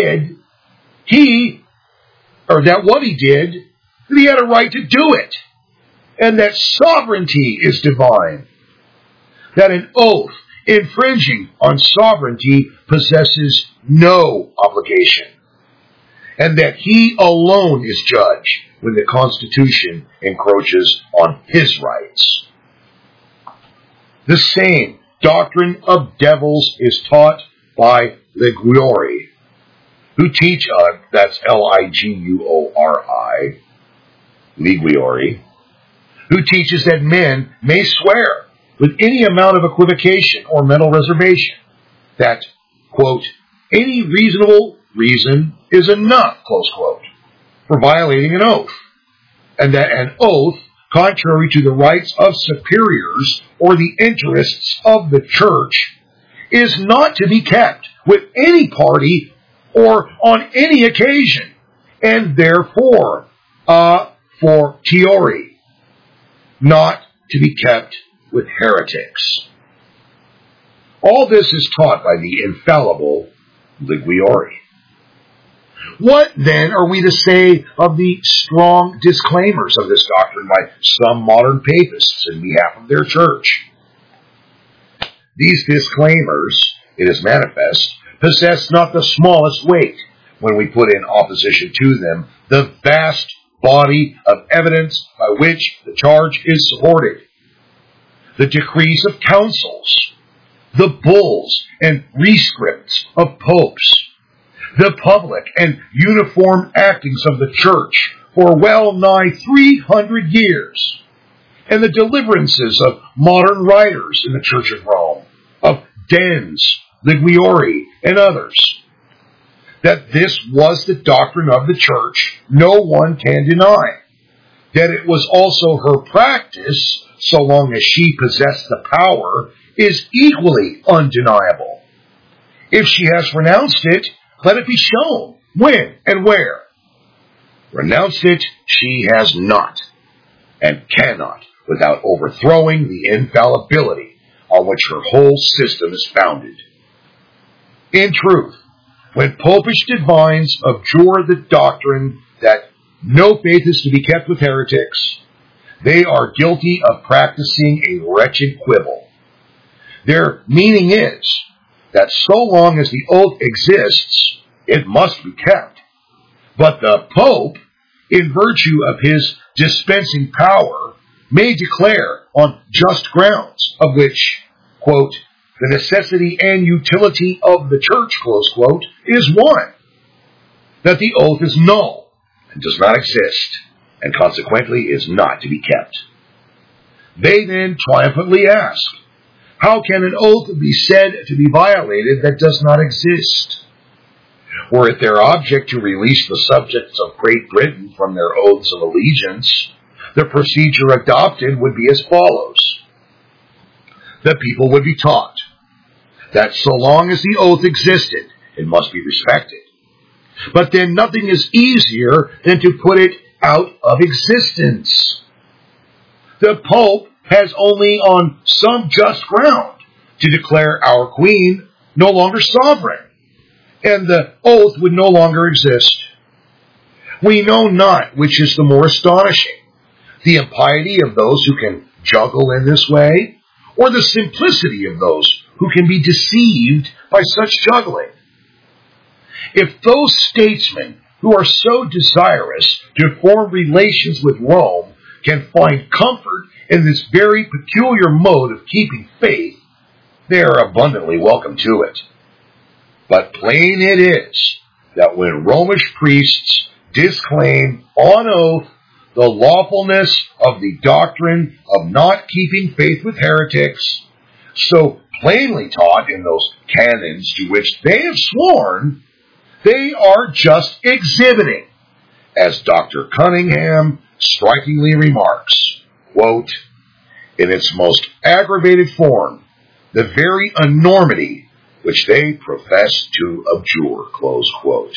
he had a right to do it, and that sovereignty is divine, that an oath infringing on sovereignty possesses no obligation, and that he alone is judge when the Constitution encroaches on his rights. The same doctrine of devils is taught by Liguori, who teach us, that's Liguori, Liguori, who teaches that men may swear with any amount of equivocation or mental reservation that, quote, any reasonable reason is enough, close quote, for violating an oath, and that an oath, contrary to the rights of superiors or the interests of the church, is not to be kept with any party or on any occasion, and therefore, fortiori, not to be kept with heretics. All this is taught by the infallible Liguori. What then are we to say of the strong disclaimers of this doctrine by some modern papists in behalf of their church? These disclaimers, it is manifest, possess not the smallest weight when we put in opposition to them the vast body of evidence by which the charge is supported. The decrees of councils, the bulls and rescripts of popes, the public and uniform actings of the church for well nigh 300 years, and the deliverances of modern writers in the Church of Rome, of Dens, Liguori, and others. That this was the doctrine of the church, no one can deny. That it was also her practice, so long as she possessed the power, is equally undeniable. If she has renounced it, let it be shown when and where. Renounced it she has not, and cannot, without overthrowing the infallibility on which her whole system is founded. In truth, when popish divines abjure the doctrine that no faith is to be kept with heretics, they are guilty of practicing a wretched quibble. Their meaning is that so long as the oath exists, it must be kept. But the Pope, in virtue of his dispensing power, may declare on just grounds, of which, quote, the necessity and utility of the church, close quote, is one, that the oath is null and does not exist, and consequently is not to be kept. They then triumphantly ask, how can an oath be said to be violated that does not exist? Were it their object to release the subjects of Great Britain from their oaths of allegiance, the procedure adopted would be as follows. The people would be taught that so long as the oath existed, it must be respected. But then nothing is easier than to put it out of existence. The Pope has only on some just ground to declare our Queen no longer sovereign, and the oath would no longer exist. We know not which is the more astonishing, the impiety of those who can juggle in this way, or the simplicity of those who can be deceived by such juggling. If those statesmen who are so desirous to form relations with Rome can find comfort in this very peculiar mode of keeping faith, they are abundantly welcome to it. But plain it is that when Romish priests disclaim on oath the lawfulness of the doctrine of not keeping faith with heretics, so plainly taught in those canons to which they have sworn, they are just exhibiting, as Dr. Cunningham strikingly remarks, quote, in its most aggravated form, the very enormity which they profess to abjure, close quote.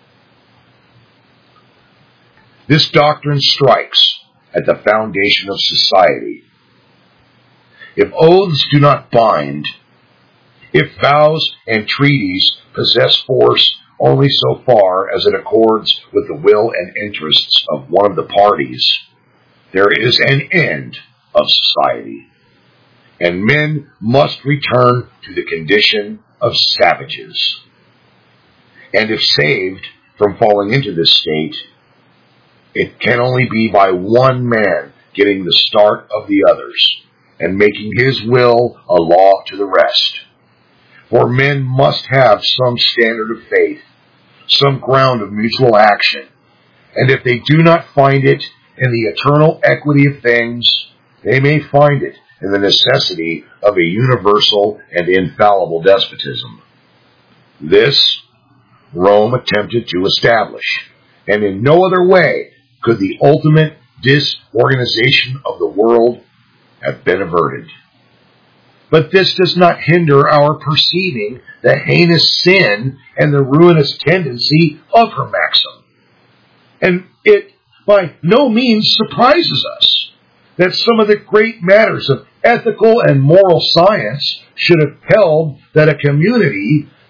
This doctrine strikes at the foundation of society. If oaths do not bind, if vows and treaties possess force only so far as it accords with the will and interests of one of the parties, there is an end of society, and men must return to the condition of savages. And if saved from falling into this state, it can only be by one man getting the start of the others, and making his will a law to the rest. For men must have some standard of faith, some ground of mutual action, and if they do not find it in the eternal equity of things, they may find it in the necessity of a universal and infallible despotism. This Rome attempted to establish, and in no other way could the ultimate disorganization of the world have been averted. But this does not hinder our perceiving the heinous sin and the ruinous tendency of her maxim. And it by no means surprises us that some of the great matters of ethical and moral science should have held that a community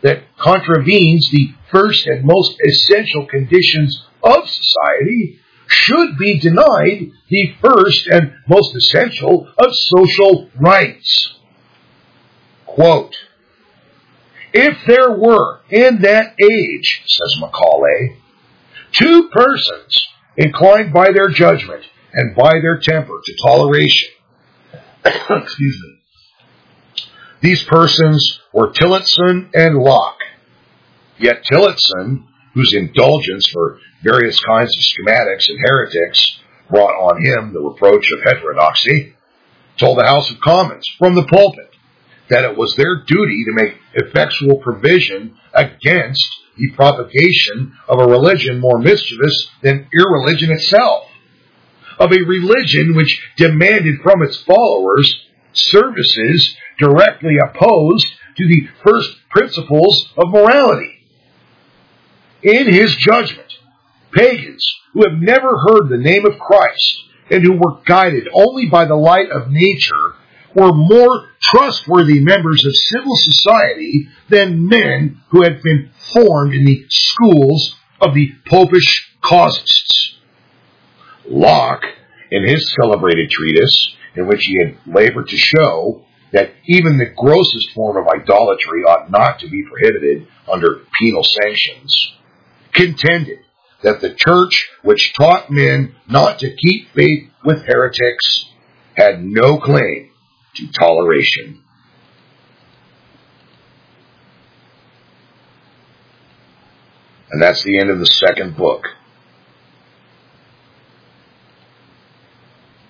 that contravenes the first and most essential conditions of society should be denied the first and most essential of social rights. Quote, if there were in that age, says Macaulay, two persons inclined by their judgment and by their temper to toleration, excuse me, these persons were Tillotson and Locke. Yet Tillotson, whose indulgence for various kinds of schematics and heretics brought on him the reproach of heterodoxy, told the House of Commons from the pulpit that it was their duty to make effectual provision against the propagation of a religion more mischievous than irreligion itself, of a religion which demanded from its followers services directly opposed to the first principles of morality. In his judgment, pagans who have never heard the name of Christ and who were guided only by the light of nature were more trustworthy members of civil society than men who had been formed in the schools of the popish casuists. Locke, in his celebrated treatise, in which he had labored to show that even the grossest form of idolatry ought not to be prohibited under penal sanctions, contended that the church which taught men not to keep faith with heretics had no claim to toleration. And that's the end of the second book